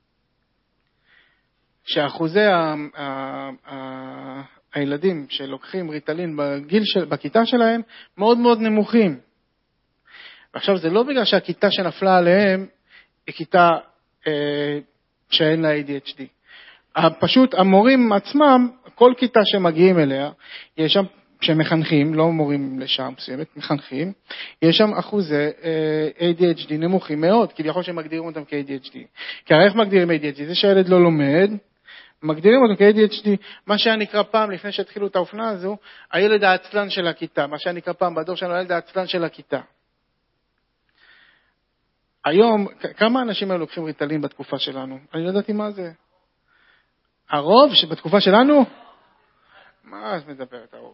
B: שאחוזי ה, ה, ה, הילדים שלוקחים ריטלין בגיל של, בכיתה שלהם, מאוד מאוד נמוכים. ועכשיו, זה לא בגלל שהכיתה שנפלה עליהם, היא כיתה אה, שאין לה איי די אייץ' די. פשוט המורים עצמם, כל כיתה שמגיעים אליה, יש שם, שמחנכים, לא מורים לשם מסוימת, מחנכים, יש שם אחוזי אה, איי די אייץ' די נמוכים מאוד, כביכול שמגדירים אותם כ-איי די אייץ' די. כי הרי איך מגדירים איי די אייץ' די? זה שהילד לא לומד, מגדירים אותו כ-איי די אייץ' די, מה שהיה נקרא פעם, לפני שהתחילו את האופנה הזו, הילד העצלן של הכיתה, מה שהיה נקרא פעם בדור שלנו, הילד העצלן של הכיתה. היום, כמה אנשים היו לוקחים ריטלין בתקופה שלנו? אני לא ידעתי מה זה. הרוב שבתקופה שלנו? מה את מדברת הרוב?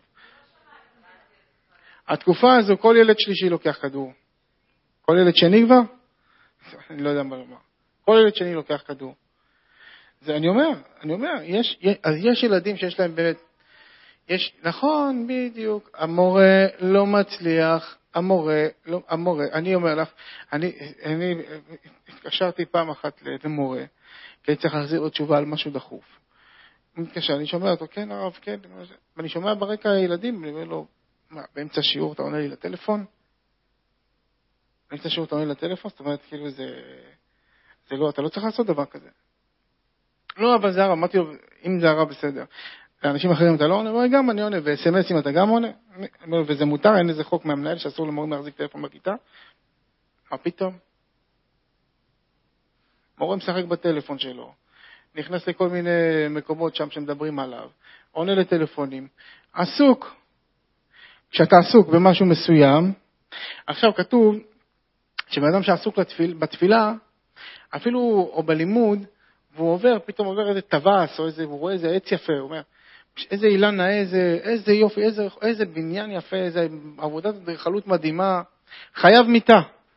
B: התקופה הזו, כל ילד שלישי לוקח כדור. כל ילד שני כבר? אני לא יודע מה לומר. כל ילד שני לוקח כדור. זה אני אומר, אני אומר, יש, אז יש ילדים שיש להם באמת, יש, נכון, בדיוק, המורה לא מצליח, המורה, לא, המורה, אני אומר לך, אני, אני התקשרתי פעם אחת למורה, כי אני צריך להחזיר לו תשובה על משהו דחוף. הוא מתקשר, אני שומע אותו, כן הרב, כן, ואני שומע ברקע הילדים, אני אומר לו, מה, באמצע שיעור אתה עונה לי לטלפון? באמצע שיעור אתה עונה לי לטלפון? זאת אומרת, כאילו זה, זה לא, אתה לא צריך לעשות דבר כזה. לא, אבל זה הרב, אמרתי לו, אם זה הרב בסדר. לאנשים אחרים אתה לא עונה, אבל גם אני עונה, ו-אס-אם-אסים אתה גם עונה, וזה מותר, אין איזה חוק מהמנהל שאסור למורים להחזיק טלפון בכיתה. מה פתאום? מורה משחק בטלפון שלו, נכנס לכל מיני מקומות שם שמדברים עליו, עונה לטלפונים, עסוק. כשאתה עסוק במשהו מסוים, עכשיו כתוב שבאדם שעסוק לתפיל, בתפילה, אפילו או בלימוד, והוא עובר, פתאום עובר איזה טווס, או איזה, הוא רואה איזה עץ יפה, הוא אומר, איזה אילן נאה, איזה, איזה יופי, איזה, איזה בניין יפה, איזה עבודת אדריכלות מדהימה, חייב מיטה.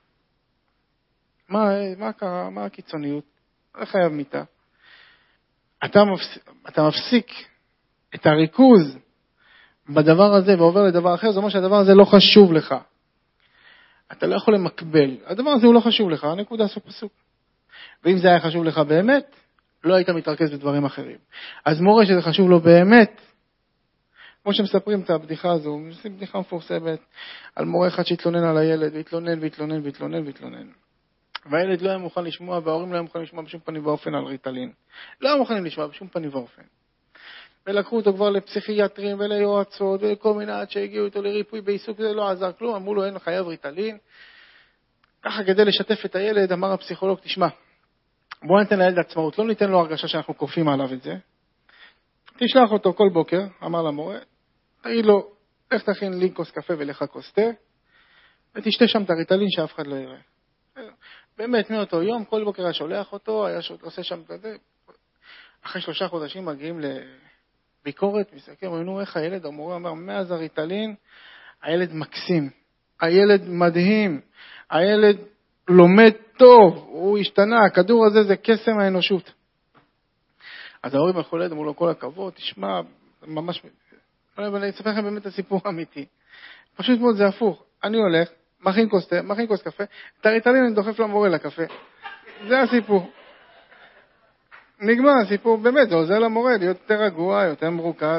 B: מה, מה קרה, מה הקיצוניות? מה חייב מיטה? אתה מפסיק, אתה מפסיק את הריכוז בדבר הזה ועובר לדבר אחר, זאת אומרת שהדבר הזה לא חשוב לך. אתה לא יכול למקבל. הדבר הזה הוא לא חשוב לך, הנקודה סוף פסוק. ואם זה היה חשוב לך באמת, לא היית מתרכז בדברים אחרים. אז מורה שזה חשוב לו באמת, כמו שמספרים את הבדיחה הזו, זו בדיחה מפורסמת על מורה אחד שהתלונן על הילד, והתלונן והתלונן והתלונן והתלונן. והילד לא היה מוכן לשמוע, וההורים לא היה מוכן לשמוע בשום פנים ואופן על ריטלין. לא היה מוכנים לשמוע בשום פנים ואופן. ולקחו אותו כבר לפסיכיאטרים וליועצות ולכל מיני עד שהגיעו אותו לריפוי בעיסוק, זה לא עזר כלום, אמרו לו אין חייב ריטלין. ככה כדי לשתף את הילד, אמר הפסיכולוג, תשמע, בוא ניתן לילד עצמאות, לא ניתן לו הרגשה שאנחנו כופים עליו את זה. תשלח אותו כל בוקר, אמר למורה, תגיד לו, איך תכין לי כוס קפה ולך כוס תה, ותשתה שם את הריטלין שאף אחד לא יראה. באמת, מאותו יום, כל בוקר היה שולח אותו, היה עושה שם את זה. אחרי שלושה חודשים מגיעים לביקורת, מסתכלים, אמרו, איך הילד? המורה אמר, מאז הריטלין, הילד מקסים, הילד מדהים, הילד לומד טוב, הוא השתנה, הכדור הזה זה קסם האנושות. אז ההורים הלכו לילד, אמרו לו, כל הכבוד, תשמע, ממש, אני אספר לכם באמת את הסיפור האמיתי. פשוט מאוד זה הפוך, אני הולך, מכין כוס תה, מכין כוס קפה, את הריטלין אני דוחף למורה לקפה. זה הסיפור. נגמר הסיפור, באמת, זה עוזר למורה להיות יותר רגוע, יותר מרוכז.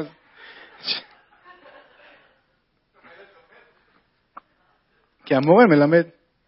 B: כי המורה מלמד.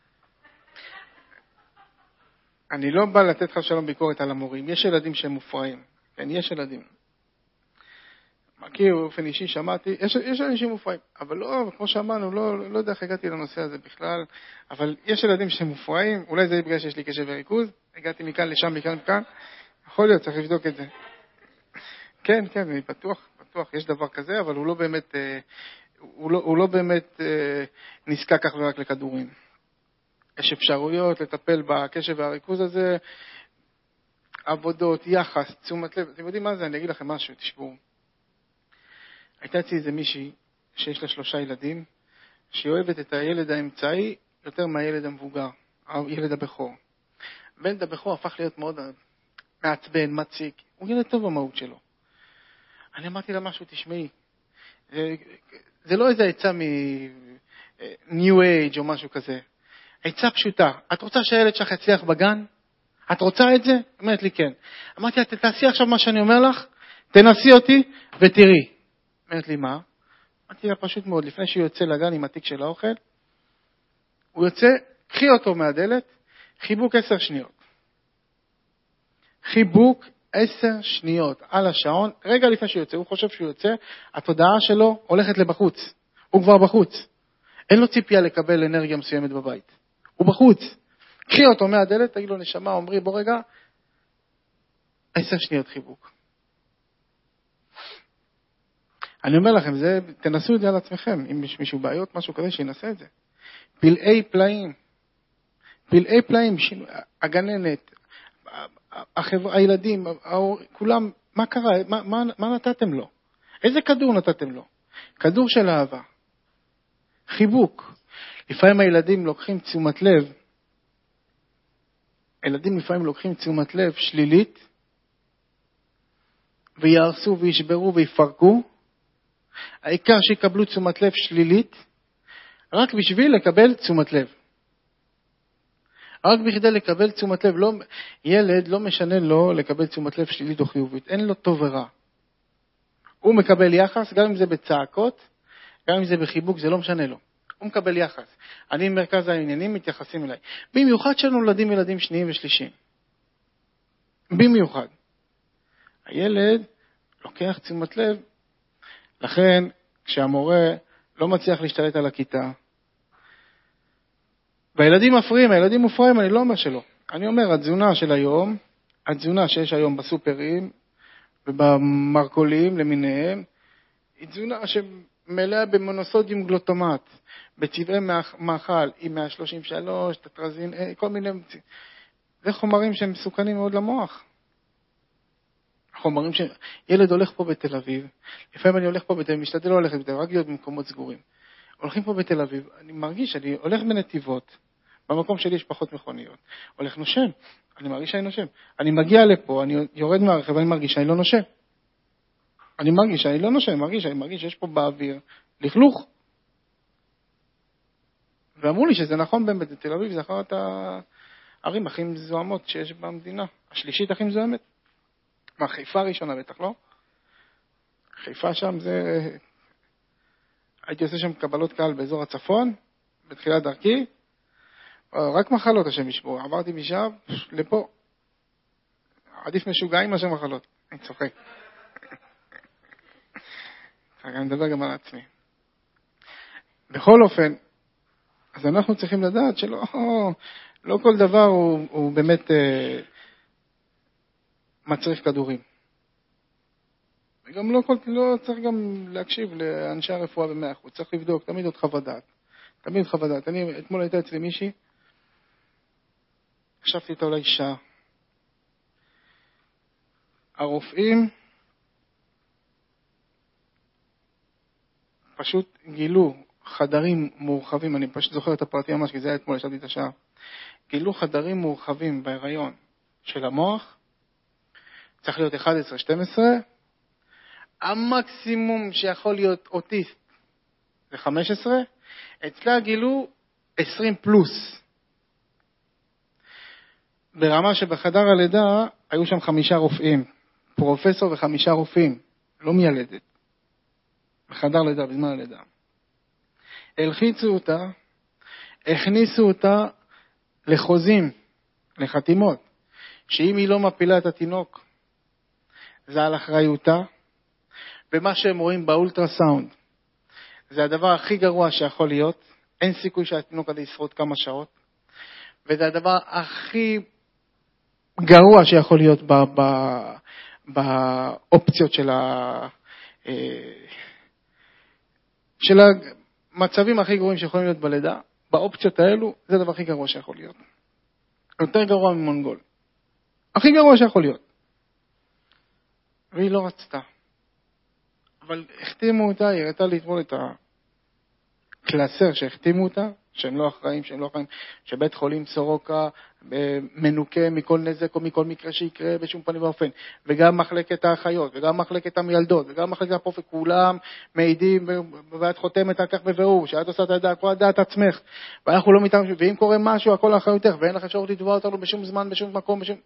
B: אני לא בא לתת לך שלום ביקורת על המורים. יש ילדים שהם מופרעים. כן, יש ילדים. מכיר, באופן אישי, שמעתי, יש, יש אנשים מופרעים. אבל לא, כמו שאמרנו, לא, לא יודע איך הגעתי לנושא הזה בכלל, אבל יש ילדים שהם מופרעים, אולי זה בגלל שיש לי קשב וריכוז, הגעתי מכאן לשם, מכאן מכאן, יכול להיות, צריך לבדוק את זה. כן, כן, אני בטוח, בטוח, יש דבר כזה, אבל הוא לא באמת, הוא לא, הוא לא באמת נזקק כך ורק לכדורים. יש אפשרויות לטפל בקשב והריכוז הזה, עבודות, יחס, תשומת לב. אתם יודעים מה זה? אני אגיד לכם משהו, תשבו. הייתה אצלי איזה מישהי שיש לה שלושה ילדים, שהיא אוהבת את הילד האמצעי יותר מהילד המבוגר, הילד הבכור. הילד הבכור הפך להיות מאוד מעצבן, מציק. הוא ילד טוב במהות שלו. אני אמרתי לה משהו, תשמעי, זה, זה לא איזה עצה מ-New Age או משהו כזה. עצה פשוטה. את רוצה שהילד שלך יצליח בגן? את רוצה את זה? אמרת לי כן. אמרתי לה, תעשי עכשיו מה שאני אומר לך, תנסי אותי ותראי. אמרת לי מה? אמרתי לה פשוט מאוד, לפני שהוא יוצא לגן עם התיק של האוכל, הוא יוצא, קחי אותו מהדלת, חיבוק עשר שניות. חיבוק עשר שניות על השעון, רגע לפני שהוא יוצא, הוא חושב שהוא יוצא, התודעה שלו הולכת לבחוץ. הוא כבר בחוץ. אין לו ציפייה לקבל אנרגיה מסוימת בבית. הוא בחוץ. קחי אותו מהדלת, תגיד לו נשמה, אומרי בוא רגע, עשר שניות חיבוק. אני אומר לכם, זה, תנסו את זה על עצמכם. אם יש מישהו בעיות, משהו כזה, שינסה את זה. פלאי פלאים. פלאי פלאים, הגננת, החבר, הילדים, כולם, מה קרה? מה, מה, מה נתתם לו? איזה כדור נתתם לו? כדור של אהבה. חיבוק. לפעמים הילדים לוקחים תשומת לב, ילדים לפעמים לוקחים תשומת לב שלילית, ויהרסו וישברו ויפרקו, העיקר שיקבלו תשומת לב שלילית, רק בשביל לקבל תשומת לב. רק בכדי לקבל תשומת לב. לא, ילד לא משנה לו לקבל תשומת לב שלילית או חיובית. אין לו טוב ורע. הוא מקבל יחס, גם אם זה בצעקות, גם אם זה בחיבוק, זה לא משנה לו. הוא מקבל יחס. אני מרכז העניינים, מתייחסים אליי. במיוחד שנולדים ילדים שניים ושלישיים. במיוחד. הילד לוקח תשומת לב, לכן כשהמורה לא מצליח להשתלט על הכיתה, והילדים מפריעים, הילדים מופרעים, אני לא אומר שלא. אני אומר, התזונה של היום, התזונה שיש היום בסופרים ובמרקולים למיניהם, היא תזונה שמלאה במונוסודיום גלוטומט, בצבעי מאכל, עם מאה שלושים ושלוש, טטרזין, כל מיני, זה חומרים שהם מסוכנים מאוד למוח. חומרים שילד הולך פה בתל אביב, לפעמים אני הולך פה בתל אביב, משתדל לא הולך בתל אביב, רק להיות במקומות סגורים. הולכים פה בתל אביב, אני מרגיש, אני הולך בנתיבות, במקום שלי יש פחות מכוניות, הולך נושם, אני מרגיש שאני נושם. אני מגיע לפה, אני יורד מהרכב, אני מרגיש שאני לא נושם. אני מרגיש שאני לא נושם, אני מרגיש, אני מרגיש שיש פה באוויר לכלוך. ואמרו לי שזה נכון באמת, בתל אביב זה אחת הערים הכי מזוהמות שיש במדינה, השלישית הכי מזוהמת. מה, חיפה ראשונה בטח, לא? חיפה שם זה... הייתי עושה שם קבלות קהל באזור הצפון, בתחילת דרכי, רק מחלות השם ישבור, עברתי משם לפה. עדיף משוגעים מאשר מחלות, אני צוחק. אני מדבר גם על עצמי. בכל אופן, אז אנחנו צריכים לדעת שלא לא כל דבר הוא, הוא באמת אה, מצריך כדורים. וגם לא, כל, לא צריך גם להקשיב לאנשי הרפואה במאה אחוז, צריך לבדוק, תמיד עוד חוות דעת. תמיד חוות דעת. אני, אתמול הייתה אצלי מישהי, חשבתי איתה אולי שעה. הרופאים פשוט גילו חדרים מורחבים, אני פשוט זוכר את הפרטים ממש, כי זה היה אתמול, ישבתי את השעה. גילו חדרים מורחבים בהיריון של המוח, צריך להיות אחת עשרה שתים עשרה, המקסימום שיכול להיות אוטיסט זה חמש עשרה, אצלה גילו עשרים פלוס. ברמה שבחדר הלידה היו שם חמישה רופאים, פרופסור וחמישה רופאים, לא מיילדת. בחדר לידה, בזמן הלידה. הלחיצו אותה, הכניסו אותה לחוזים, לחתימות, שאם היא לא מפילה את התינוק, זה על אחריותה, ומה שהם רואים באולטרסאונד, זה הדבר הכי גרוע שיכול להיות, אין סיכוי שהתינוק הזה ישרוד כמה שעות, וזה הדבר הכי גרוע שיכול להיות ב, ב, באופציות של ה... של המצבים הכי גרועים שיכולים להיות בלידה, באופציות האלו, זה הדבר הכי גרוע שיכול להיות. יותר גרוע ממונגול. הכי גרוע שיכול להיות. והיא לא רצתה. אבל החתימו אותה, היא הראתה להתמול את הקלאסר שהחתימו אותה, שהם לא אחראים, שהם לא אחראים, שבית חולים סורוקה מנוקה מכל נזק או מכל מקרה שיקרה בשום פנים ואופן, וגם מחלקת האחיות, וגם מחלקת המילדות, וגם מחלקת הפרופסור, כולם מעידים, ואת חותמת על כך בבירור, שאת עושה את הדעת, כל הדעת עצמך, ואנחנו לא מתאמים, ואם קורה משהו, הכל אחריותך, ואין לך אפשרות לתבוע אותנו בשום זמן, בשום מקום, בשום...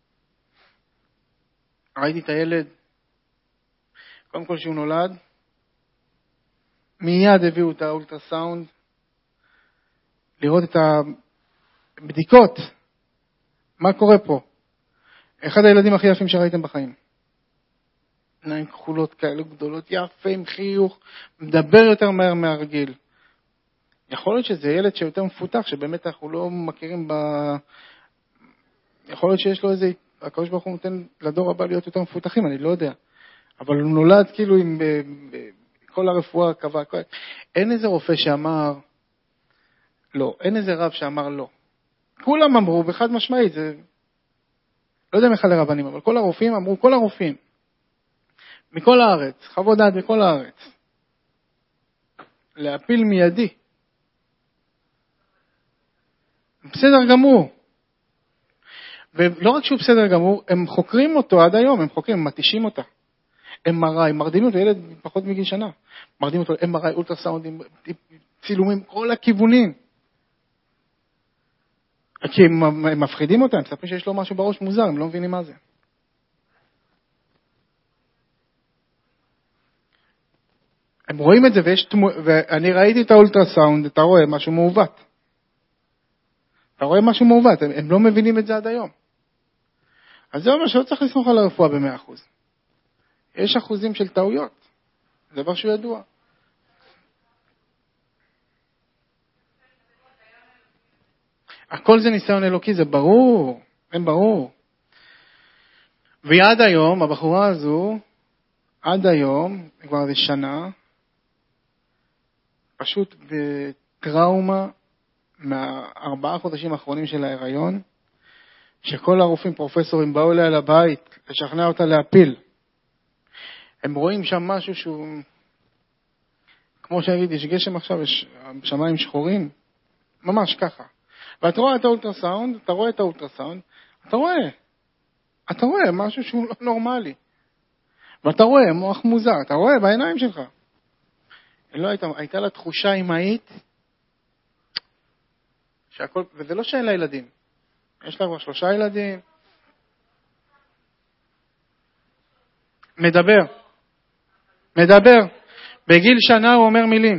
B: ראיתי את הילד, קודם כל שהוא נולד, מיד הביאו את האולטרסאונד, לראות את הבדיקות, מה קורה פה. אחד הילדים הכי יפים שראיתם בחיים. עיניים כחולות כאלה גדולות, יפה עם חיוך, מדבר יותר מהר מהרגיל. יכול להיות שזה ילד שיותר מפותח, שבאמת אנחנו לא מכירים ב... יכול להיות שיש לו איזה... הקדוש ברוך הוא נותן לדור הבא להיות יותר מפותחים, אני לא יודע. אבל הוא נולד כאילו עם... כל הרפואה קבע... אין איזה רופא שאמר... לא, אין איזה רב שאמר לא. כולם אמרו בחד משמעית, זה... לא יודע איך לרבנים, אבל כל הרופאים אמרו, כל הרופאים, מכל הארץ, חוות דעת מכל הארץ, להפיל מיידי. בסדר גמור. ולא רק שהוא בסדר גמור, הם חוקרים אותו עד היום, הם חוקרים, הם מתישים אותה. אם אר איי, מרדימים אותו, ילד פחות מגיל שנה, מרדימים אותו אם אר איי, אולטרסאונדים, צילומים, כל הכיוונים. כי הם, הם מפחידים אותם, מספרים שיש לו משהו בראש מוזר, הם לא מבינים מה זה. הם רואים את זה, ויש תמו... ואני ראיתי את האולטרסאונד, אתה רואה משהו מעוות. אתה רואה משהו מעוות, הם, הם לא מבינים את זה עד היום. אז זה אומר שלא צריך לסמוך על הרפואה ב-מאה אחוז. יש אחוזים של טעויות. זה דבר שהוא ידוע. הכל זה ניסיון אלוקי, זה ברור. אין ברור. ועד היום, הבחורה הזו, עד היום, כבר זה שנה, פשוט בטראומה מהארבעה חודשים האחרונים של ההיריון, שכל הרופאים פרופסורים באו אליה לבית לשכנע אותה להפיל. הם רואים שם משהו שהוא, כמו שאני אגיד, יש גשם עכשיו, יש שמיים שחורים, ממש ככה. ואתה רואה את האולטרסאונד, אתה רואה את האולטרסאונד, אתה רואה, אתה רואה משהו שהוא לא נורמלי. ואתה רואה מוח מוזר, אתה רואה בעיניים שלך. לא הייתה, הייתה לה תחושה אימהית, שהכל, וזה לא שאין לה ילדים. יש לה כבר שלושה ילדים. מדבר. מדבר. בגיל שנה הוא אומר מילים.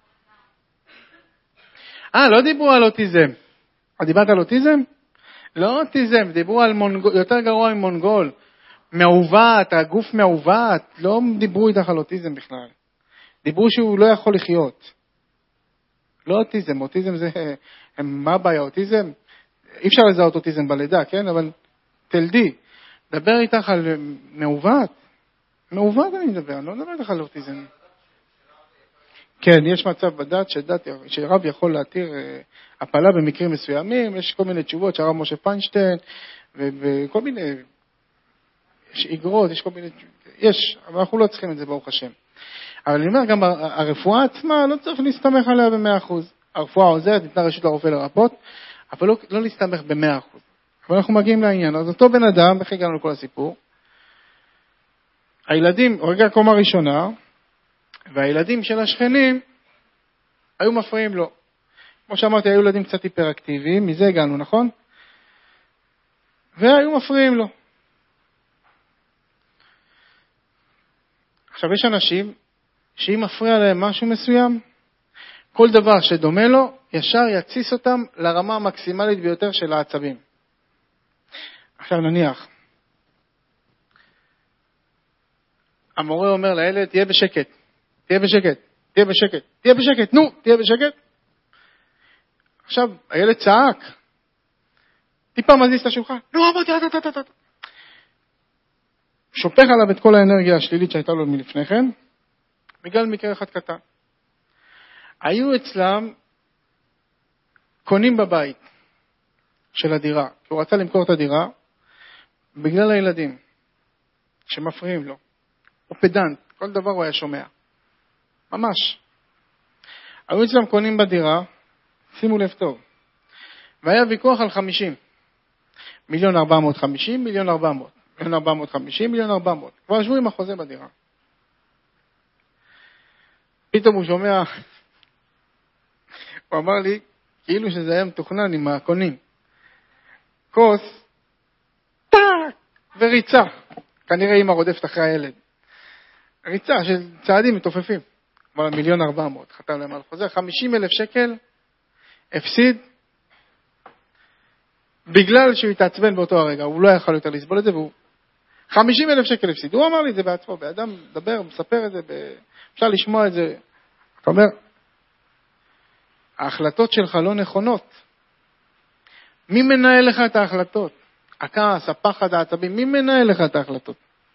B: אה, לא דיברו על אוטיזם. דיברת על אוטיזם? לא אוטיזם, דיברו על מונגול, יותר גרוע ממונגול. מעוות, הגוף מעוות. לא דיברו איתך על אוטיזם בכלל. דיברו שהוא לא יכול לחיות. לא אוטיזם, אוטיזם זה, מה הבעיה, אוטיזם? אי אפשר לזהות אוטיזם בלידה, כן? אבל תלדי, דבר איתך על מעוות. מעוות אני מדבר, אני לא מדבר איתך על אוטיזם. כן, יש מצב בדת שדת, שרב יכול להתיר הפלה במקרים מסוימים, יש כל מיני תשובות שהרב משה פיינשטיין, וכל מיני, יש איגרות, יש כל מיני, יש, אבל אנחנו לא צריכים את זה ברוך השם. אבל אני אומר, גם הרפואה עצמה לא צריך להסתמך עליה ב-מאה אחוז. הרפואה עוזרת, ניתנה רשות לרופא לרפות, אבל לא, לא להסתמך ב-מאה אחוז. אבל אנחנו מגיעים לעניין. אז אותו בן אדם, איך הגענו לכל הסיפור? הילדים, רגע קומה ראשונה, והילדים של השכנים היו מפריעים לו. כמו שאמרתי, היו ילדים קצת היפראקטיביים, מזה הגענו, נכון? והיו מפריעים לו. עכשיו, יש אנשים שאם מפריע להם משהו מסוים, כל דבר שדומה לו, ישר יציס אותם לרמה המקסימלית ביותר של העצבים. עכשיו נניח, המורה אומר לילד, תהיה בשקט, תהיה בשקט, תהיה בשקט, תהיה בשקט, נו, תהיה בשקט. עכשיו, הילד צעק, טיפה מזיז את השולחן, לא, אמרתי, אתה, אתה, אתה, אתה. שופך עליו את כל האנרגיה השלילית שהייתה לו מלפני כן, בגלל מקרה אחד קטן. היו אצלם קונים בבית של הדירה, כי הוא רצה למכור את הדירה, בגלל הילדים שמפריעים לו. הוא פדנט, כל דבר הוא היה שומע. ממש. היו אצלם קונים בדירה, שימו לב טוב, והיה ויכוח על חמישים. מיליון ארבע מאות חמישים, מיליון ארבע מאות. מיליון ארבע מאות חמישים, מיליון ארבע מאות. כבר ישבו עם החוזה בדירה. פתאום הוא שומע, הוא אמר לי, כאילו שזה היה מתוכנן עם הקונים. כוס, טק, וריצה. כנראה אמא רודפת אחרי הילד. ריצה של צעדים מתופפים. אבל מיליון ארבע מאות, חתם להם על חוזה. חמישים אלף שקל הפסיד, בגלל שהוא התעצבן באותו הרגע. הוא לא יכול יותר לסבול את זה, והוא חמישים אלף שקל הפסיד. הוא אמר לי את זה בעצמו, באדם מדבר, מספר את זה, ב... אפשר לשמוע את זה. אתה אומר, ההחלטות שלך לא נכונות. מי מנהל לך את ההחלטות? הכעס, הפחד, העצבים, מי מנהל לך את ההחלטות?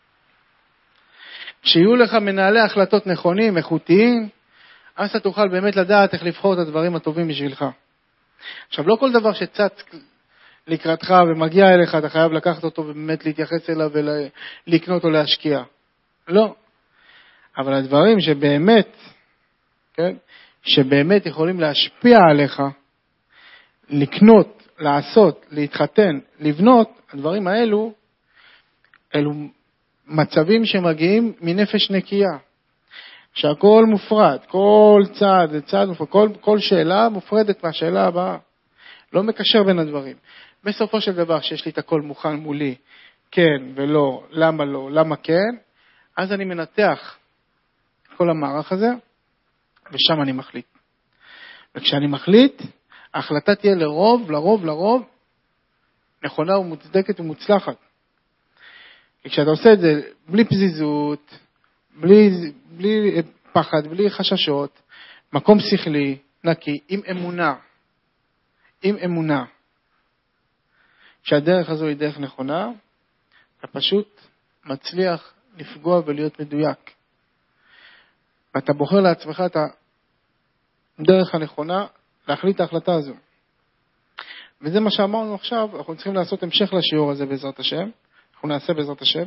B: כשיהיו לך מנהלי החלטות נכונים, איכותיים, אז אתה תוכל באמת לדעת איך לבחור את הדברים הטובים בשבילך. עכשיו, לא כל דבר שצץ לקראתך ומגיע אליך, אתה חייב לקחת אותו ובאמת להתייחס אליו ולקנות או להשקיע. לא. אבל הדברים שבאמת, כן, שבאמת יכולים להשפיע עליך, לקנות, לעשות, להתחתן, לבנות, הדברים האלו, אלו מצבים שמגיעים מנפש נקייה, שהכל מופרד, כל צעד, צעד מופרד, כל, כל שאלה מופרדת מהשאלה הבאה, לא מקשר בין הדברים. בסופו של דבר, שיש לי את הכל מוכן מולי, כן ולא, למה לא, למה כן, אז אני מנתח את כל המערך הזה, ושם אני מחליט. וכשאני מחליט, ההחלטה תהיה לרוב, לרוב, לרוב, נכונה ומוצדקת ומוצלחת. כי כשאתה עושה את זה בלי פזיזות, בלי, בלי פחד, בלי חששות, מקום שכלי, נקי, עם אמונה, עם אמונה, שהדרך הזו היא דרך נכונה, אתה פשוט מצליח לפגוע ולהיות מדויק. ואתה בוחר לעצמך את הדרך הנכונה להחליט את ההחלטה הזו. וזה מה שאמרנו עכשיו, אנחנו צריכים לעשות המשך לשיעור הזה בעזרת השם, אנחנו נעשה בעזרת השם.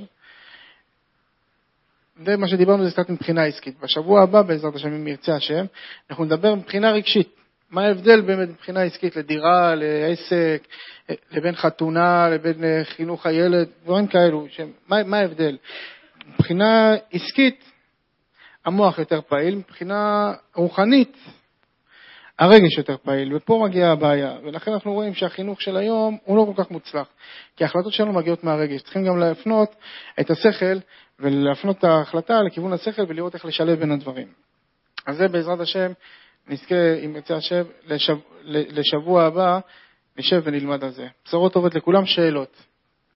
B: ומה שדיברנו זה קצת מבחינה עסקית. בשבוע הבא בעזרת השם, אם ירצה השם, אנחנו נדבר מבחינה רגשית. מה ההבדל באמת מבחינה עסקית לדירה, לעסק, לבין חתונה, לבין חינוך הילד, דברים כאלו. מה, מה ההבדל? מבחינה עסקית, המוח יותר פעיל, מבחינה רוחנית, הרגש יותר פעיל, ופה מגיעה הבעיה. ולכן אנחנו רואים שהחינוך של היום הוא לא כל כך מוצלח, כי ההחלטות שלנו מגיעות מהרגש. צריכים גם להפנות את השכל, ולהפנות את ההחלטה לכיוון השכל, ולראות איך לשלב בין הדברים. אז זה בעזרת השם, נזכה, אם יצא השם, לשב, לשבוע הבא, נשב ונלמד על זה. בשורות טובות לכולם, שאלות.